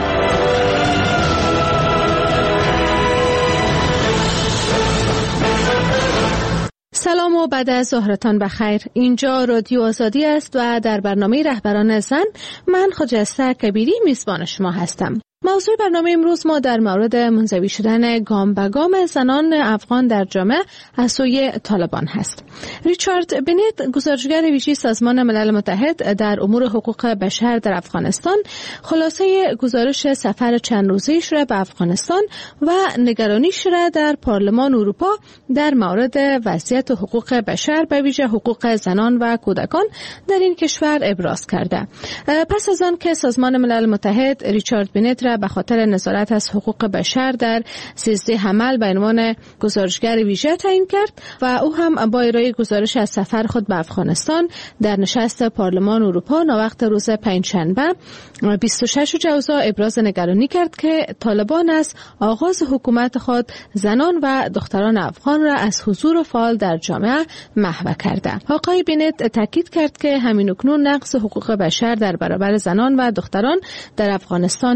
سلام و بعد از ظهرتان بخیر. اینجا رادیو آزادی است و در برنامه رهبران زن من خجسته کبیری میزبان شما هستم. موضوع برنامه امروز ما در مورد منزوی شدن گام به گام زنان افغان در جامعه از سوی طالبان هست. ریچارد بنت، گزارشگر ویژه سازمان ملل متحد در امور حقوق بشر در افغانستان، خلاصه گزارش سفر چند روزه‌ایش را به افغانستان و نگرانیش را در پارلمان اروپا در مورد وضعیت حقوق بشر به ویژه حقوق زنان و کودکان در این کشور ابراز کرده. پس از آن که سازمان ملل متحد ریچارد بنت را به خاطر نظارت از حقوق بشر در سیزده عمل به عنوان گزارشگر ویژه تعیین کرد و او هم با ارائه گزارش از سفر خود به افغانستان در نشست پارلمان اروپا ناوقت روز پنجشنبه بیست و شش جوزا ابراز نگرانی کرد که طالبان از آغاز حکومت خود زنان و دختران افغان را از حضور فعال در جامعه محو کرده. آقای بنت تاکید کرد که همین اکنون نقض حقوق بشر در برابر زنان و دختران در افغانستان ادامه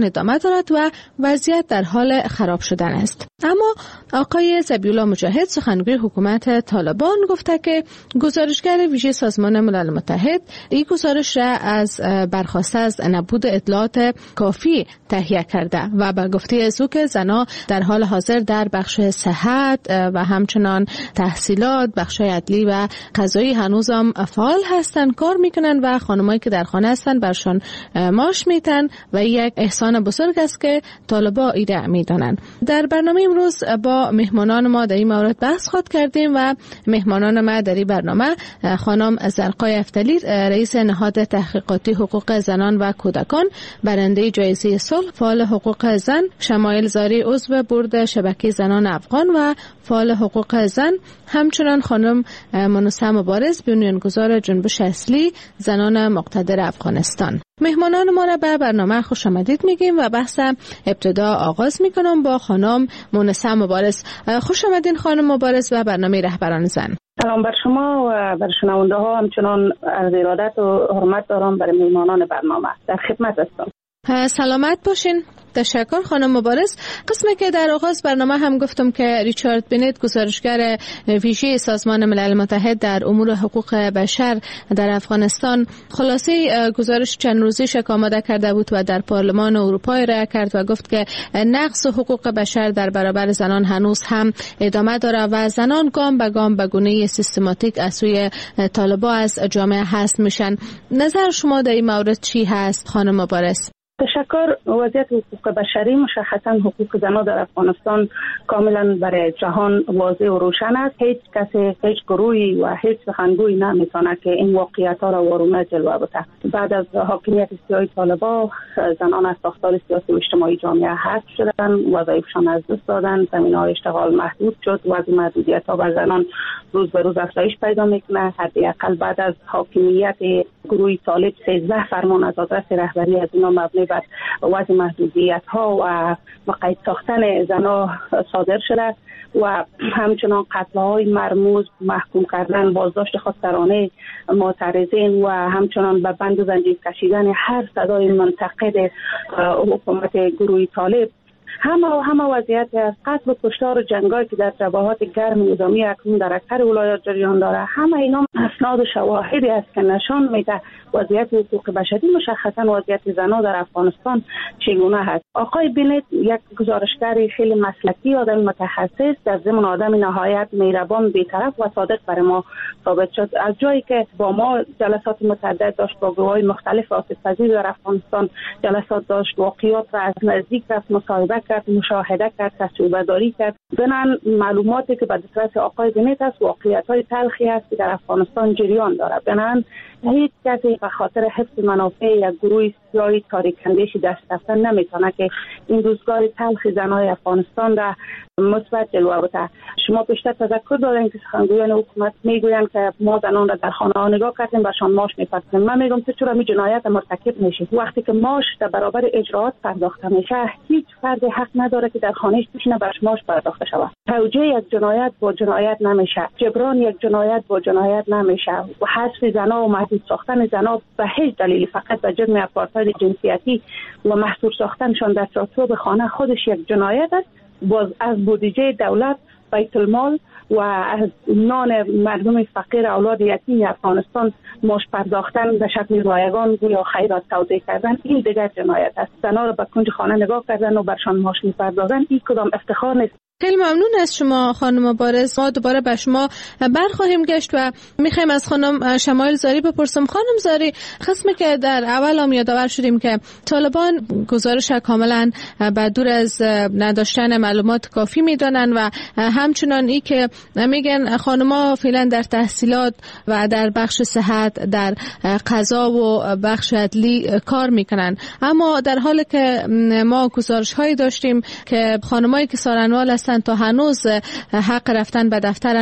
دارد و وضعیت در حال خراب شدن است. اما آقای ذبیح‌الله مجاهد سخنگوی حکومت طالبان گفته که گزارشگر ویژه سازمان ملل متحد این گزارش را از برخواسته از نبود اطلاعات کافی تهیه کرده و به گفته از او که زنها در حال حاضر در بخش صحت و همچنان تحصیلات، بخش عدلی و قضایی هنوز هم فعال هستند، کار میکنن و خانمایی که در خانه هستند برشان معاش میتن و یک احسان بزرگ است که طالبا ایده میدانند. در برنامه امروز با مهمانان ما در این مورد بحث خواهد کردیم و مهمانان ما در این برنامه خانم زرقای افتلی، رئیس نهاد تحقیقاتی حقوق زنان و کودکان، برنده جایزه صلح، فعال حقوق زن، شمایل زاری، عضو بورد شبکه زنان افغان و فعال حقوق زن، همچنان خانم منوسه مبارز، بنیانگذار جنبش اصلی زنان مقتدر افغانستان. مهمانان ما را به برنامه خوش آمدید میگیم و بحث ابتدا آغاز میکنم با خانم منوسه مبارز. خوش آمدین خانم مبارز و برنامه رهبران زن. سلام بر شما و بر شنونده ها، همچنان از ارادت و حرمت دارم برای مهمانان برنامه. در خدمت هستم. سلامت باشین. تشکر خانم مبارز. قسمی که در آغاز برنامه هم گفتم که ریچارد بنت، گزارشگر ویژه سازمان ملل متحد در امور حقوق بشر در افغانستان، خلاصه گزارش چند روزیش آماده کرده بود و در پارلمان اروپا ارائه کرد و گفت که نقض حقوق بشر در برابر زنان هنوز هم ادامه داره و زنان گام به گام به گونه سیستماتیک از سوی طالبان از جامعه حذف میشن. نظر شما در این مورد چی هست خانم مبارز؟ تشکر. وضعیت حقوق بشری، مشخصا حقوق زنان در افغانستان، کاملا برای جهان واضح و روشن است. هیچ کسی، هیچ گروهی و هیچ سخنگویی نمیتونه که این واقعیت ها را وارونه جلوه بده. بعد از حاکمیت سیاسی طالبان، زنان از ساختار سیاسی و اجتماعی جامعه حذف شدن، وظایفشان از دست دادن، زمینه‌های اشتغال محدود شد، وضع محدودیت ها بر زنان روز به روز افزایش پیدا میکنه. حداقل بعد از حاکمیت گروه طالب سیزده فرمان از آدرس رهبری از اینا مبنی بر وضع محدودیت ها و مقید ساختن زنها صادر شده و همچنان قتل های مرموز، محکوم کردن، بازداشت خودسرانه معترضین و همچنان به بند و زنجیر کشیدن هر صدای منتقد حکومت گروه طالب. همه و همه وضعیت از قتل و کشتار و جنگایی که در جبهات گرم نظامی اکنون در اکثر ولایات جریان داره، همه اینا اسناد و شواهدی است که نشان میده وضعیت حقوق بشری، مشخصا وضعیت زنان در افغانستان چگونه هست. آقای بنت یک گزارشگر خیلی مسلکی، آدم متخصص، در ضمن آدم نهایت مهربان، بی‌طرف و صادق برای ما ثابت شد. از جایی که با ما جلسات متعدد داشت، با گروه‌های مختلف آسیب‌پذیر در افغانستان جلسات داشت، واقعیات را از نزدیک رفت مصاحبه کرد، مشاهده کرد، تجربه داری کرد. ضمن معلوماتی که به دسترس آقای بنت است واقعیت‌های تلخی است که در افغانستان جریان دارد. بنابراین هیچ کسی به خاطر حفظ منافع یک گروه سیاسی تاریک اندیشی دست رفتن نمیتونه که این روزگار تلخ زنای افغانستان را مثبت جلوه بده. شما بیشتر تذکر دارین که سخنگویان حکومت میگویند که ما زنان را در خانه ها نگاه کردیم برشان معاش می‌پردازیم. من میگم تو چرا می جنایت مرتکب میشی؟ وقتی که معاش در برابر اجراات پرداخته میشه، هیچ فرد حق نداره که در خانه‌اش بشینه برش معاش پرداخته شود. توجیه یک جنایت با جنایت نمیشه، جبران یک جنایت با جنایت نمیشه و حذف زنا و محدود ساختن زنا به هیچ دلیلی فقط به جرم آپارتاید جنسیتی و محصور ساختنشان در چارچوب خانه خودش یک جنایت است. باز از بودجه دولت، بیت المال و از نان مردم فقیر اولاد یتیم افغانستان معاش پرداختن به شکل رایگان یا خیرات توزیع کردن، این دیگر جنایت است. زنها را به کنج خانه نگاه کردن و برشان معاش می‌پردازن، این کدام افتخار نیست. خیلی ممنون از شما خانم مبارز. ما دوباره به شما برخواهیم گشت و میخوایم از خانم شمایل زاری بپرسم. خانم زاری، قسمی که در اول هم یادآور شدیم که طالبان گزارش کاملا به دور از نداشتن معلومات کافی میدانن و همچنان ای که میگن خانم‌ها فعلا در تحصیلات و در بخش صحت، در قضا و بخش عدلی کار میکنن، اما در حالی که ما گزارش هایی داشتیم که خانمایی که سارنوال هستند تا هنوز حق رفتن به دفتر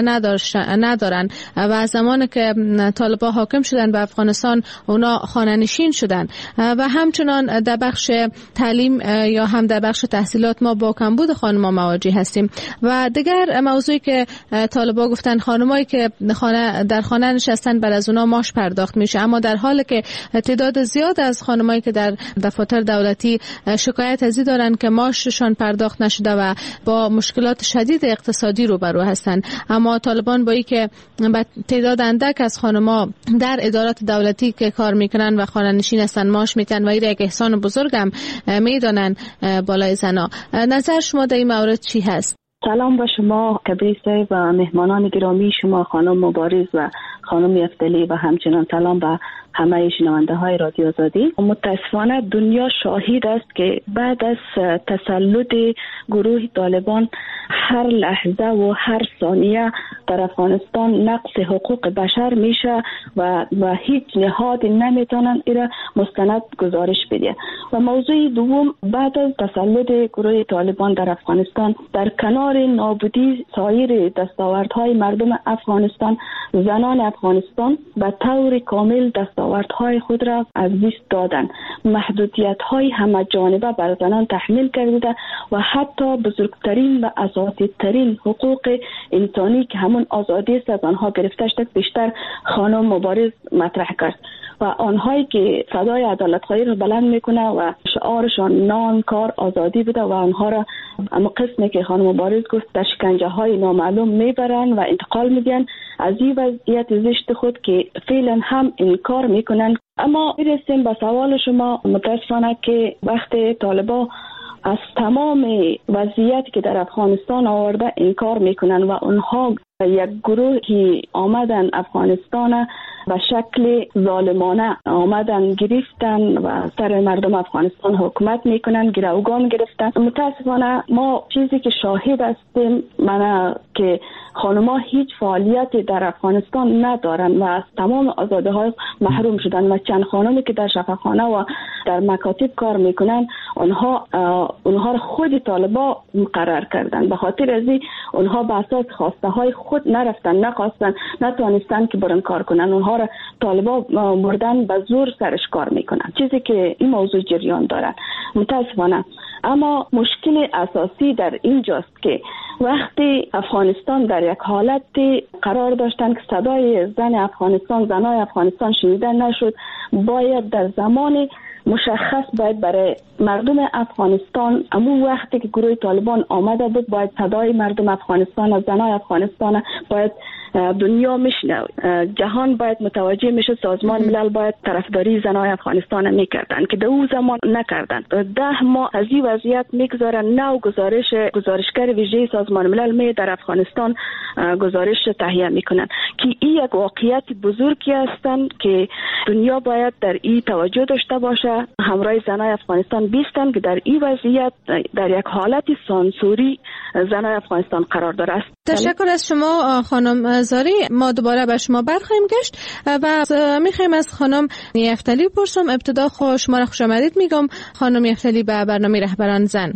ندارن و زمانی که طالبان حاکم شدن به افغانستان اونا خانه نشین شدن و همچنان در بخش تعلیم یا هم در بخش تحصیلات ما با کمبود خانم‌ها مواجه هستیم. و دیگر موضوعی که طالبان گفتن خانمایی که خانه در خانه نشستن بر از اونا ماش پرداخت میشه، اما در حالی که تعداد زیاد از خانمایی که در دفاتر دولتی شکایت از این دارن که ماششان پرداخت نشده و با مشکلات شدید اقتصادی روبرو هستن، اما طالبان با این که تعداد اندک از خانم‌ها در ادارات دولتی که کار میکنن و خانه نشین هستن ماش میتن و این یک احسان بزرگم میدانن بالای زنا. نظر شما در این مورد چی هست؟ سلام به شما کبیر صاحب و مهمانان گرامی شما خانم مبارز و خانم یفتلی و همچنان سلام به همه شنونده های رادیو آزادی. متاسفانه دنیا شاهد است که بعد از تسلط گروه طالبان هر لحظه و هر ثانیه در افغانستان نقض حقوق بشر میشه و و هیچ نهاد نمیتونن ایرا مستند گزارش بده. و موضوع دوم، بعد از تسلط گروه طالبان در افغانستان در کنار نابودی سایر دستاوردهای مردم افغانستان، زنان افغانستان به طور کامل دستاوردهای خود را از دست دادند. محدودیت‌های همه جانبه بر زنان تحمیل کرده و حتی بزرگترین و اساسی‌ترین حقوق انسانی که همون آزادی است از آنها گرفته شد بیشتر خانم مبارز مطرح کرد و آنهایی که صدای عدالت‌خواهی را بلند میکنه و شعارشان نان، کار، آزادی بوده و آنها را اما قسمی که خانم مبارز گفت در شکنجه های نامعلوم میبرن و انتقال میدن از این وضعیت زشت خود که فعلا هم انکار میکنن. اما میرسیم به سوال شما. متاسفانه که وقت طالبان از تمام وضعیتی که در افغانستان آورده انکار میکنن و اونها یک گروهی آمدن افغانستان به شکل ظالمانه آمدن گرفتن و سر مردم افغانستان حکومت میکنن، گروگان گرفتن. متاسفانه ما چیزی که شاهد هستیم من که خانم‌ها هیچ فعالیتی در افغانستان ندارن و از تمام آزادی های محروم شدن و چند خانمی که در شفاخانه و در مکاتب کار میکنن اونها اونها را خود طالبان مقرر کردن. به خاطر ازی اونها به اساس خواسته های خود نرفتن، نخواستن، نتوانستن که برن کار کنن. اونها را طالبان مردن به زور سرش کار میکنن، چیزی که این موضوع جریان دارن متاسفانه. اما مشکل اساسی در اینجاست که وقتی افغانستان در یک حالت قرار داشتن که صدای زن افغانستان، زنای افغانستان شنیده نشد، باید در زمان مشخص باید برای مردم افغانستان امو وقتی که گروه طالبان آمده بود باید صدای مردم افغانستان و زنای افغانستان باید دنیا میشنه، جهان باید متوجه میشه، سازمان ملل باید طرفداری زنای افغانستان میکردن که در اون زمان نکردن. ده ماه از این وضعیت میگذارن. نو گزارش گزارشگر ویژه سازمان ملل می در افغانستان گزارش تهیه میکنن که این یک واقعیت بزرگی هستن که دنیا باید در این توجه داشته باشه، همراه زنای افغانستان بیستن که در این وضعیت در یک حالت سانسوری زنای افغانستان قرار داره است. تشکر از شما خانم زاری. ما دوباره به شما برخواهیم گشت و میخوایم از خانم یفتلی پرسم. ابتدا خو شما را خوش آمدید میگم خانم یفتلی به برنامه رهبران زن.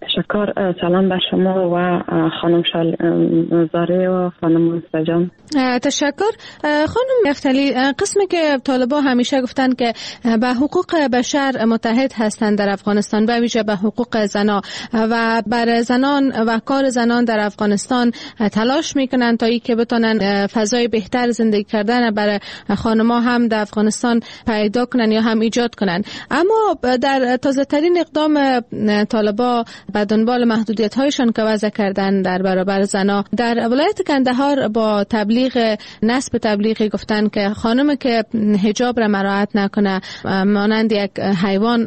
تشکر. سلام به شما و خانم شال زاری و خانم مستجام. تشکر. خانم یفتلی، قسمی که طالبان همیشه گفتن که به حقوق بشر متحد هستند در افغانستان، به ویژه به حقوق زنان و بر زنان و کار زنان در افغانستان تلاش میکنن تا ای که بتونن فضای بهتر زندگی کردن برای خانم‌ها هم در افغانستان پیدا کنن یا هم ایجاد کنن. اما در تازه ترین اقدام طالبان به دنبال محدودیت هایشان که وضع کردن در برابر زنان در ولایت کندهار با تبلیغ نصب تبلیغی گفتن که خانمی که حجاب را مراعات نکنه مانند یک حیوان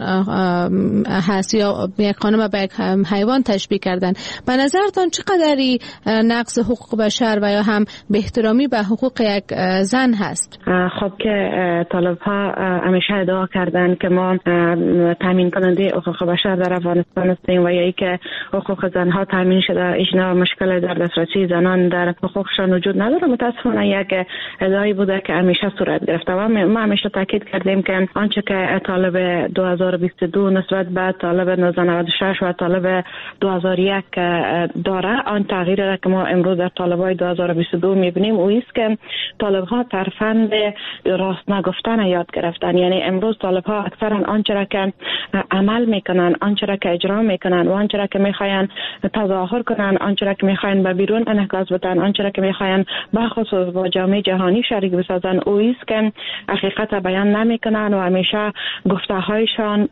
هست یا یک خانم به یک حیوان تشبیه کردن. به نظرتان چقدری نقض حقوق بشر و یا هم به احترامی به حقوق یک زن هست؟ خب که طالب ها همیشه ادعا کردن که ما تامین کننده حقوق بشر در افغانستان هستیم و یا ای که حقوق زن ها تامین شده، هیچ نوع مشکل در دسترسی زنان در حقوقشان وجود نداره. متاسفانه یک ادعایی بوده که همیشه صورت گرفته و ما همیشه تاکید کردیم که آنچه که طالب دو هزار و بیست و دو نصف نسبت به طالب نوزده نود و شش و طالب دو هزار و یک داره. آن تغییری را که ما امروز در طالبای دو هزار و بیست و دو میبینیم او است که طالب ها ترفند راست نگفتن یاد گرفتن. یعنی امروز طالب ها اکثرا آنچه را که عمل میکنن، آنچه را که اجرا میکنن و آنچه را که میخواین تظاهر کنن، آنچه را که میخواین به بیرون انعکاس بدن، آنچه را که میخواین بخصوص با جامعه جهانی شریک بسازن، او است که حقیقت بیان نمیکنن و همیشه گفته هایشان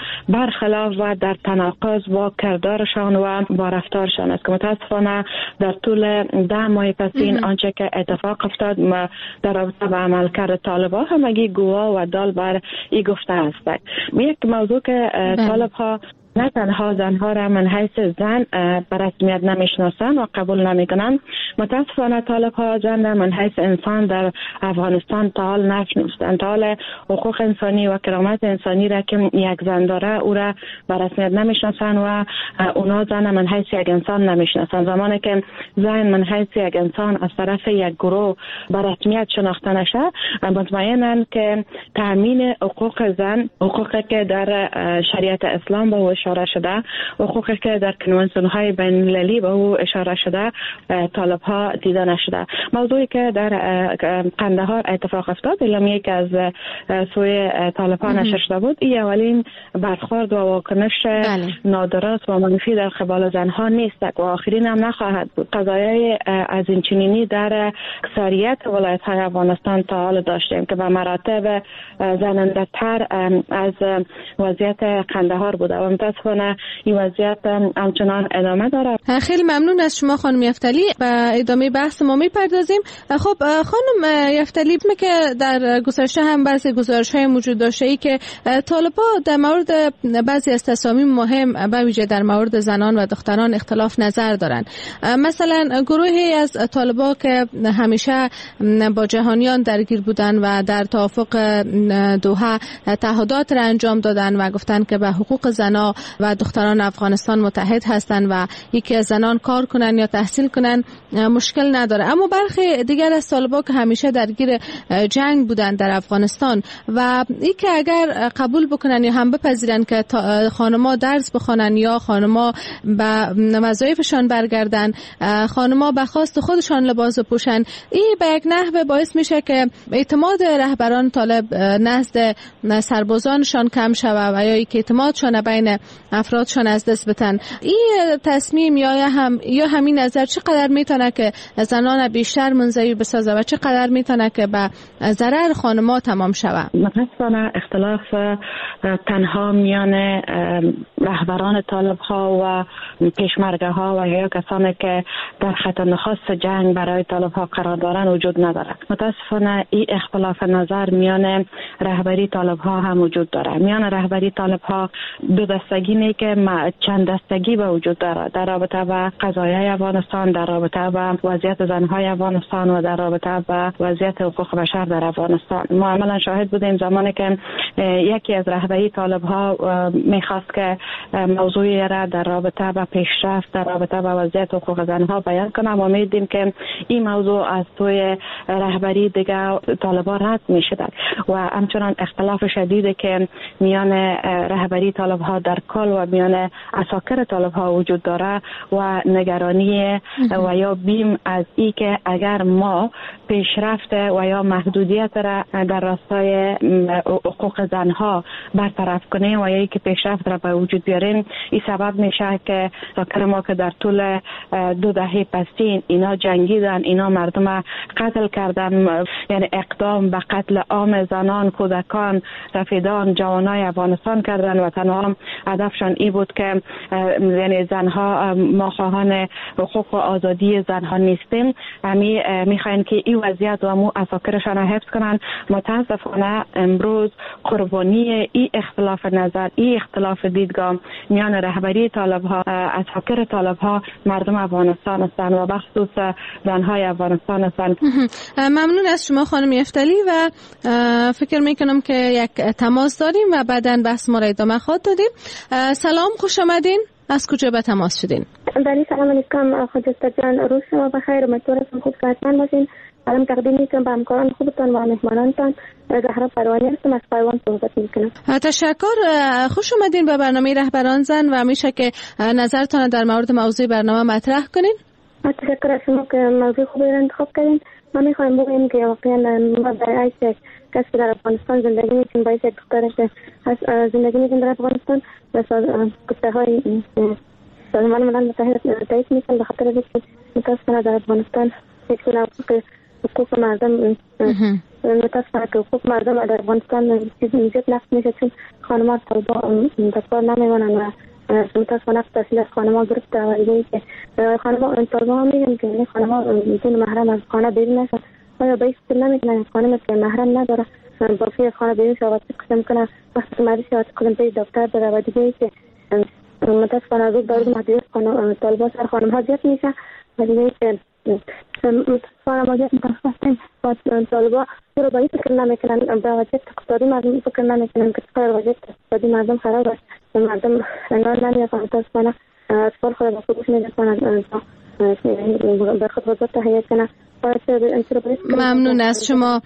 برخلاف و در تناقض با کردارشان و با رفتارشان است که متاسفانه در طول ده ماه پسین آنچه که اتفاق افتاد در رابطه با عملکرد طالبان همگی گواه و دال بر این گفته است. یک موضوع که طالب ها نه تنها زنها را من حیث زن به رسمیت نمیشناسن و قبول نمیکنن، متاسفانه طالب ها زن را من حیث انسان در افغانستان تا حال نشناختند. تا حال حقوق انسانی و کرامت انسانی را که یک زن داره او را به رسمیت نمیشناسن و اونا زن من حیث یک انسان نمیشناسن. زمانی که زن من حیث یک انسان از طرف یک گروه به رسمیت شناخته نشه، مطمئنن که تامین حقوق زن، حقوقی که در شریعت اسلام به اشاره شده، حقوقی که در کنوانسیون های بین المللی به او اشاره شده، طالب ها دیده نشده. موضوعی که در قندهار اتفاق افتاد اعلامیه که از سوی طالب ها نشر شده بود، این اولین برخورد و واکنش نادرست و منفی در قبال زنها نیست و آخرین هم نخواهد بود. قضایای از این چنینی در اکثریت ولایت های افغانستان تا حال داشتیم که به مراتب زننده تر از وضعیت قندهار بوده و متاسفانه این وضعیت همچنان ادامه داره. خیلی ممنون از شما خانم یفتلی. به ادامه بحث ما میپردازیم. خب خانم یفتلی، که در گزارش هم بعضی گزارش‌های موجود داشته ای که طالب‌ها در مورد بعضی از تصامیم مهم به ویژه در مورد زنان و دختران اختلاف نظر دارند. مثلا گروهی از طالب‌ها که همیشه با جهانیان درگیر بودن و در توافق دوحه تعهدات را انجام دادن و گفتن که به حقوق زنان و دختران افغانستان متحد هستند و یکی از زنان کار کنن یا تحصیل کنن مشکل نداره. اما برخی دیگر از طالبان که همیشه درگیر جنگ بودن در افغانستان و این که اگر قبول بکنن یا هم بپذیرن که خانم‌ها درس بخونن یا خانم‌ها به وظایفشان برگردن، خانم‌ها به خواست خودشان لباس بپوشن، این به یک نحو باعث میشه که اعتماد رهبران طالب نزد سربازانشان کم شود و یا اینکه اعتمادشان بین افرادشان از دست بدن. این تصمیم یا هم یا همین نظر چقدر میتونه که زنان بیشتر منزوی بسازه و چقدر میتونه که به ضرر خانم‌ها تمام شود؟ متاسفانه اختلاف تنها میان رهبران طالب ها و پیشمرگه ها و یا کسانی که در خط نخست جنگ برای طالب ها قرار دارن وجود نداره. متاسفانه این اختلاف نظر میان رهبری طالب ها هم وجود داره. میان رهبری طالب ها دو دستگی نه که چند دستگی به وجود داره در رابطه با قضایای افغانستان، در رابطه با وضعیت زنهای افغانستان و در رابطه با وضعیت حقوق بشر در افغانستان. ما عملا شاهد بودیم زمانی که یکی از رهبری طالب ها میخواست که موضوعی را در رابطه با پیشرفت در رابطه با وضعیت حقوق زنها بیان کنه و میدیم که این موضوع از توی رهبری دیگه طالبان رد میشد و همچنان اختلاف شدیدی که میان رهبری طالب ها در کل و میان عساکر طالب ها وجود داره و نگرانی و یا بیم از ای که اگر ما پیشرفت و یا محدودیت را در راستای حقوق زنها برطرف کنیم و یا ای که پیشرفت را به وجود بیاریم، این سبب میشه که عساکر ما که در طول دو دهه پسین اینا جنگیدن، اینا مردم قتل کردن، یعنی اقدام به قتل عام زنان، کودکان، سفیدان، جوانای افغانستان کردن و تنها هدفشان ای بود که یعنی زنها، ما خواهان حقوق و آزادی زنها نیستیم، می میخواین که این وضعیت و مو عساکرشان را حفظ کنن. متاسفانه امروز قربانی این اختلاف نظر، این اختلاف دیدگاه میان رهبری طالب ها، عساکر طالب ها، مردم افغانستان هستند و بخصوص زنهای افغانستان هستند. ممنون از شما خانم یفتلی و فکر میکنم که یک تماس داریم و بعداً بحث ما را ادامه خواهد دادیم. سلام، خوش آمدین. از کجا به تماس شدین؟ بله سلام علیکم خجسته جان، روز شما بخیر، امیدوارم خوب صحتمند باشین. سلام تقدیم میکنم به همکاران خوبتان و مهمانانتان. زهرا پروانی هستم، از قایوان صحبت میکنم. تشکر، خوش اومدین به برنامه رهبران زن و میشه که نظرتان در مورد موضوع برنامه مطرح کنین. تشکر از شما که موضوع خوبی را انتخاب کردین. ما میخوایم بگوییم که واقعا ما برای یک کسی که در افغانستان زندگی میکنیم، باید یک دختر که زندگی میکنیم در افغانستان و گفته های سازمان ملل متحد تایید میکنم به خاطر اینکه متاسفانه در افغانستان یک سری حقوق مردم متاسفانه که حقوق مردم در افغانستان چیزی نقص میشه، چون خانم‌ها طالبا دستگاه نمیمونن و متاسفانه تحصیل از خانم‌ها گرفته و دیگه که خانم‌ها طالبا هم میگن که خانم‌ها بدون محرم از خانه بیرون نشن. آیا باید نمیتونن خانمی که محرم نداره باقی از خانه بیرون شود قسم کنه وقتی که مریض شود قسم به دکتر بره و دیگه که متاسفانه از دارد محدودیت طالبا سر خانم‌ها زیاد میشه و دیگه که متاسفانه ما زیاد متاسفانه و طالبا رو باید فکر نمیکنن به وضعیت اقتصادی مردم فکر نمیکنن که چقدر وضعیت اقتصادی مردم خراب است و مردم انگار نمیافن متاسفانه اطفال خود به خودش میرسانند به خود وضعیت تهیه کنن. ممنون از شما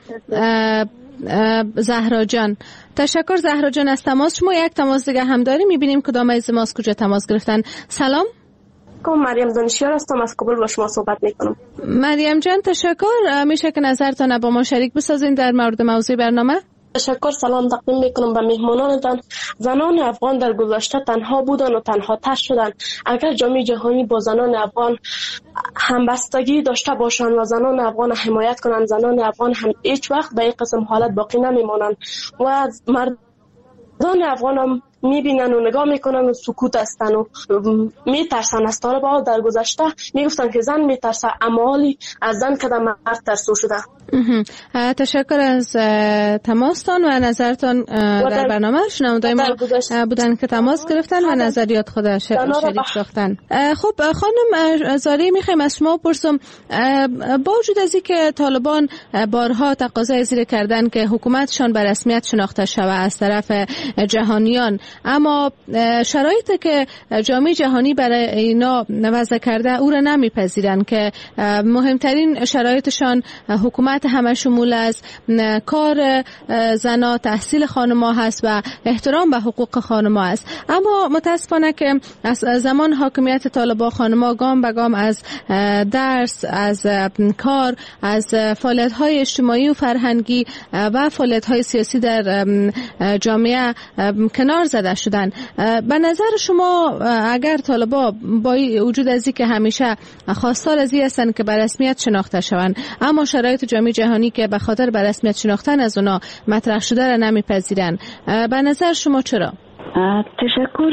زهرا جان. تشکر زهرا جان از تماس شما. یک تماس دیگه هم داریم، میبینیم کدام از ما از کجا تماس گرفتن. سلام، مریم دانشیار هستم، از کابل با شما صحبت میکنم. مریم جان تشکر، میشه که نظرتان با ما شریک بسازین در مورد موضوع برنامه؟ تشکر، سلام تقدیم میکنم به مهمانانتان. زنان افغان در گذشته تنها بودن و تنها تش شدن. اگر جامعه جهانی با زنان افغان همبستگی داشته باشند و زنان افغان حمایت کنند، زنان افغان هم هیچ وقت به این قسم حالت باقی نمیمانند و مردان افغان هم میبینن و نگاه میکنن و سکوت هستن و میترسن از طالبان. در گذشته میگفتن که زن میترسه، اما حالی از زن که مرد ترسو شده. تشکر از تماستان و نظرتان در, در برنامه. شنوندای ما بودن که تماس گرفتن و نظریات خود شریک ساختن. خب خانم زاری، میخوایم از شما پرسم، با وجود از اینکه طالبان بارها تقاضای زیر کردن که حکومتشان به رسمیت شناخته شود از طرف جهانیان، اما شرایطی که جامعه جهانی برای اینا وضع کرده او را نمیپذیرن که مهمترین شرایطشان حکومت همه شمول از کار زنا، تحصیل خانم‌ها هست و احترام به حقوق خانم‌ها است. اما متاسفانه که از زمان حاکمیت طالبان خانم‌ها گام به گام از درس، از کار، از فعالیت‌های اجتماعی و فرهنگی و فعالیت‌های سیاسی در جامعه کنار زده شدن. به نظر شما اگر طالبان با وجود از اینکه همیشه خواستار از این هستند که به رسمیت شناخته شوند، اما شرایط جامعه جهانی که به خاطر به رسمیت شناختن از اونا مطرح شده را نمیپذیرن، به نظر شما چرا؟ تشکر.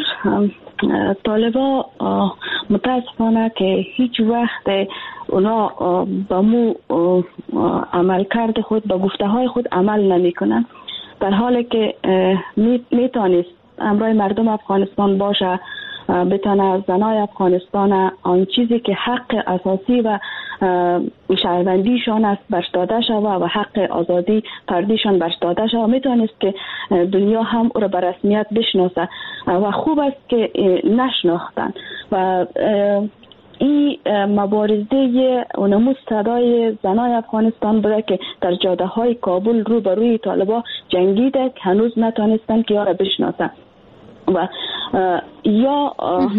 طالبان متاسفانه که هیچ وقت اونا با مو عملکرد خود، با گفته های خود عمل نمی کنن، در حالی که میتونست امرای مردم افغانستان باشه، بتانه زنای افغانستان آن چیزی که حق اساسی و شهروندیشان است برش داده شود و حق آزادی فردیشان برش داده شود، میتونست که دنیا هم او را به رسمیت بشناسه و خوب است که نشناختن و این مبارزه و نمود صدای زنای افغانستان بوده که در جاده های کابل رو به روی طالبان جنگیده که هنوز نتانستن که یارا بشناسن و یا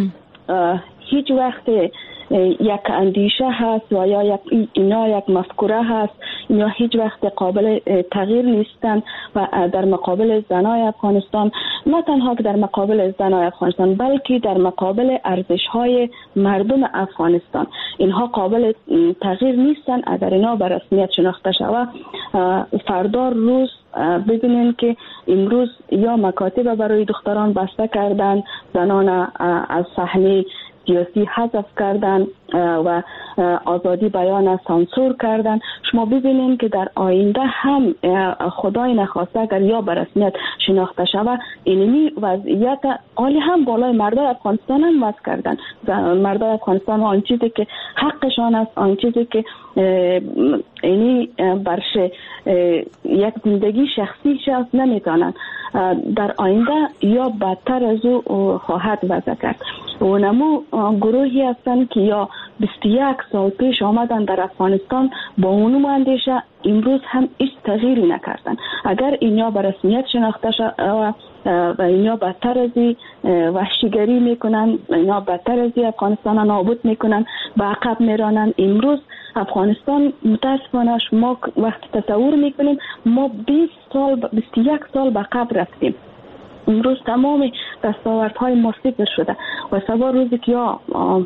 هیچ وقت یک اندیشه هست و یا یک اینا یک مفکوره هست، اینا هیچ وقت قابل تغییر نیستن و در مقابل زنای افغانستان، نه تنها در مقابل زنای افغانستان بلکه در مقابل ارزش‌های مردم افغانستان، اینها قابل تغییر نیستن. اگر اینا به رسمیت شناخته شود، فردا روز ببینین که امروز یا مکاتب برای دختران بسته کردن، زنان از صحنه سیاسی حذف کردن و آزادی بیان را سانسور کردن. شما ببینید که در آینده هم خدای نخواسته اگر یا به رسمیت شناخته شود اینمی وضعیت عالی هم بالای مردای افغانستان هم وضع کردن. مردای افغانستان آن چیزی که حقشان است، آن چیزی که اینی برش یک زندگی شخصی شخص نمیتونن در آینده یا بدتر از او خواهد وضع کرد. و نمو گروهی هستند که یا بیست و یک سال پیش آمدن در افغانستان با اونم اندیشه امروز هم هیچ تغییری نکردن. اگر اینا به رسمیت شناخته شد و اینا بدتر از وحشیگری میکنن، اینا بدتر از افغانستان نابود میکنن، به عقب میرانن. امروز افغانستان متاسفانه ما وقت تصور میکنیم ما بیست سال بیست و یک سال به عقب رفتیم. امروز تمام دستاوردهای ما صفر شده و سوار روزی که یا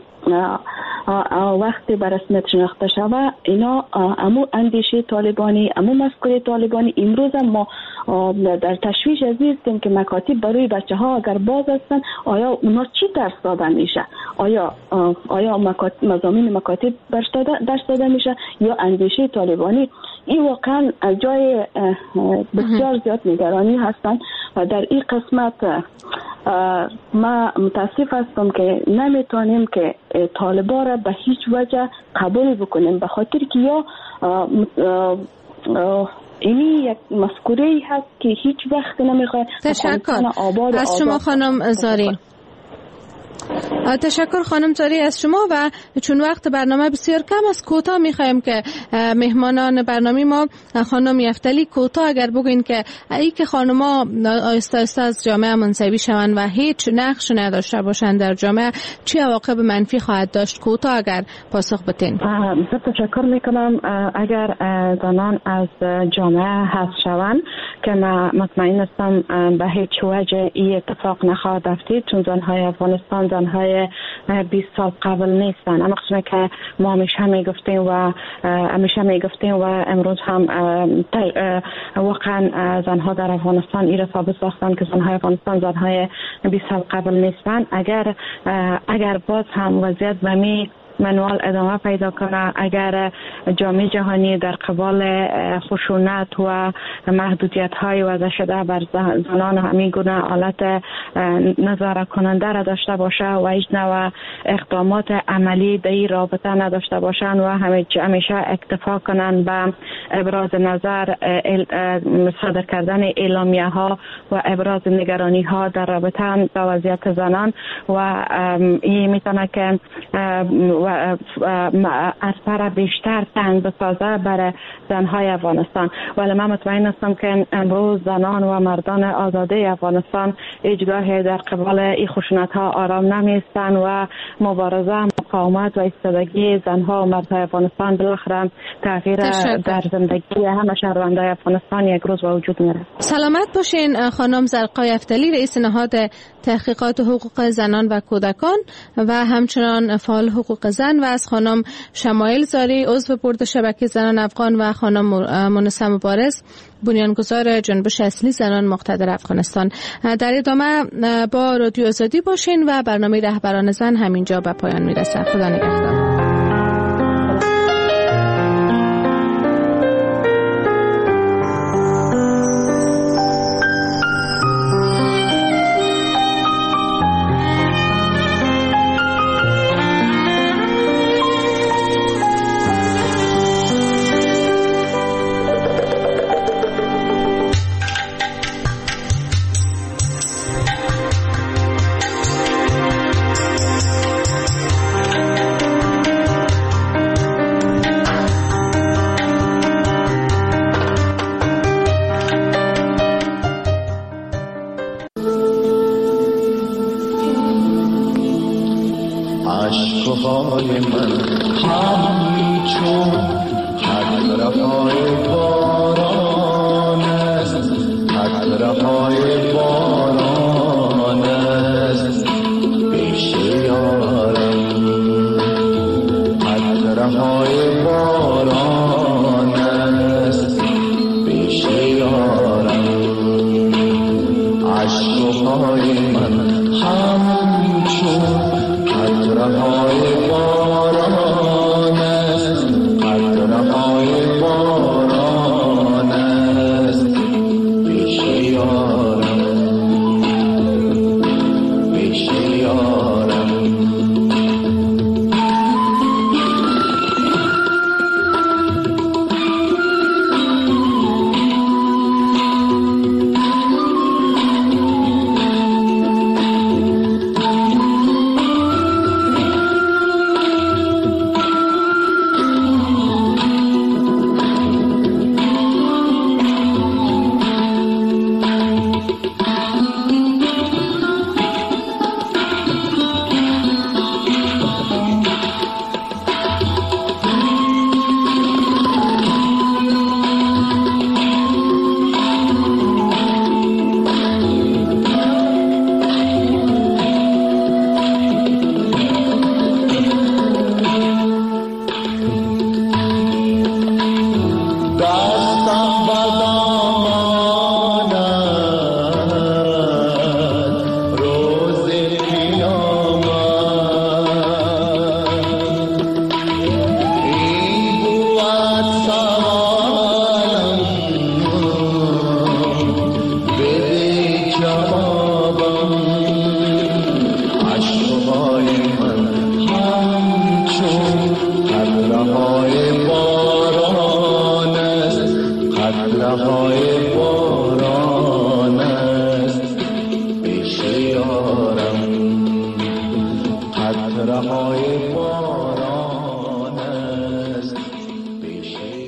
وقتی به رسمیت شناخته شود اینا امو اندیشه طالبانی، امو مفکوره طالبانی امروز هم ما در تشویش هستیم که مکاتب برای بچه ها اگر باز هستن آیا اونا چی درس داده میشه؟ آیا آیا مکاتب مضامین مکاتب درس داده میشه یا اندیشه طالبانی؟ این واقعا از جای بسیار زیاد نگرانی هستن و در این قسمت ما متاسف هستم که نمیتونیم که طالبا را به هیچ وجه قبول بکنیم، به خاطر که یا اینی یک مفکوره هست که هیچ وقت نمیخواد. تشکر از شما خانم زاری. تشکر خانم زاری از شما. و چون وقت برنامه بسیار کم است کوتاه میخوایم که مهمانان برنامه ما خانم یفتلی کوتاه اگر بگوین که ای که خانم‌ها آهسته آهسته از جامعه منزوی شوند و هیچ نقش نداشته باشند در جامعه چه عواقب منفی خواهد داشت، کوتاه اگر پاسخ بدین. بسیار تشکر میکنم. اگر زنان از جامعه حذف شوند که من مطمئن هستم به هیچ وجه این اتفاق نخواهد افتاد، چون زنهای افغانستان زنهای بیست سال قبل نیستن. اما قسمه که ما همیشه میگفتیم و همیشه میگفتیم و امروز هم واقعا زنها در افغانستان این را ثابت ساختن که زنهای افغانستان زنهای بیست سال قبل نیستن. اگر اگر باز هم وضعیت به می منوال ادامه پیدا کنه، اگر جامعه جهانی در قبال خشونت و محدودیت های وضع شده بر زنان همین گونه حالت نظارت کننده را داشته باشه و هیچ نوع اقدامات عملی در این رابطه نداشته باشند و همیشه اکتفا کنند به ابراز نظر، صادر کردن اعلامیه ها و ابراز نگرانی ها در رابطه با وضعیت زنان و این میتونه که و از پر بیشتر تنگ بسازه برای زنهای افغانستان. ولی من مطمئن هستم که امروز زنان و مردان آزاده افغانستان هیچگاه در قبال این خشونت ها آرام نمیستن و مبارزه، مقاومت و ایستادگی زنها و مردهای افغانستان بالاخره تغییر در زندگی همه شهروندان افغانستان یک روز وجود میاره. سلامت باشین خانم زرقای یفتلی، رئیس نهاد تحقیقات حقوق زنان و کودکان و همچنان فعال حقوق زن، و از خانم شمایل زاری عضو بورد شبکه زنان افغان و خانم مونسه مبارز بنیانگذار جنبش اصلی زنان مقتدر افغانستان. در ادامه با رادیو آزادی باشین و برنامه رهبران زن همینجا به پایان میرسه. خدا نگهدار. عشقهای من همین چون هر طرفای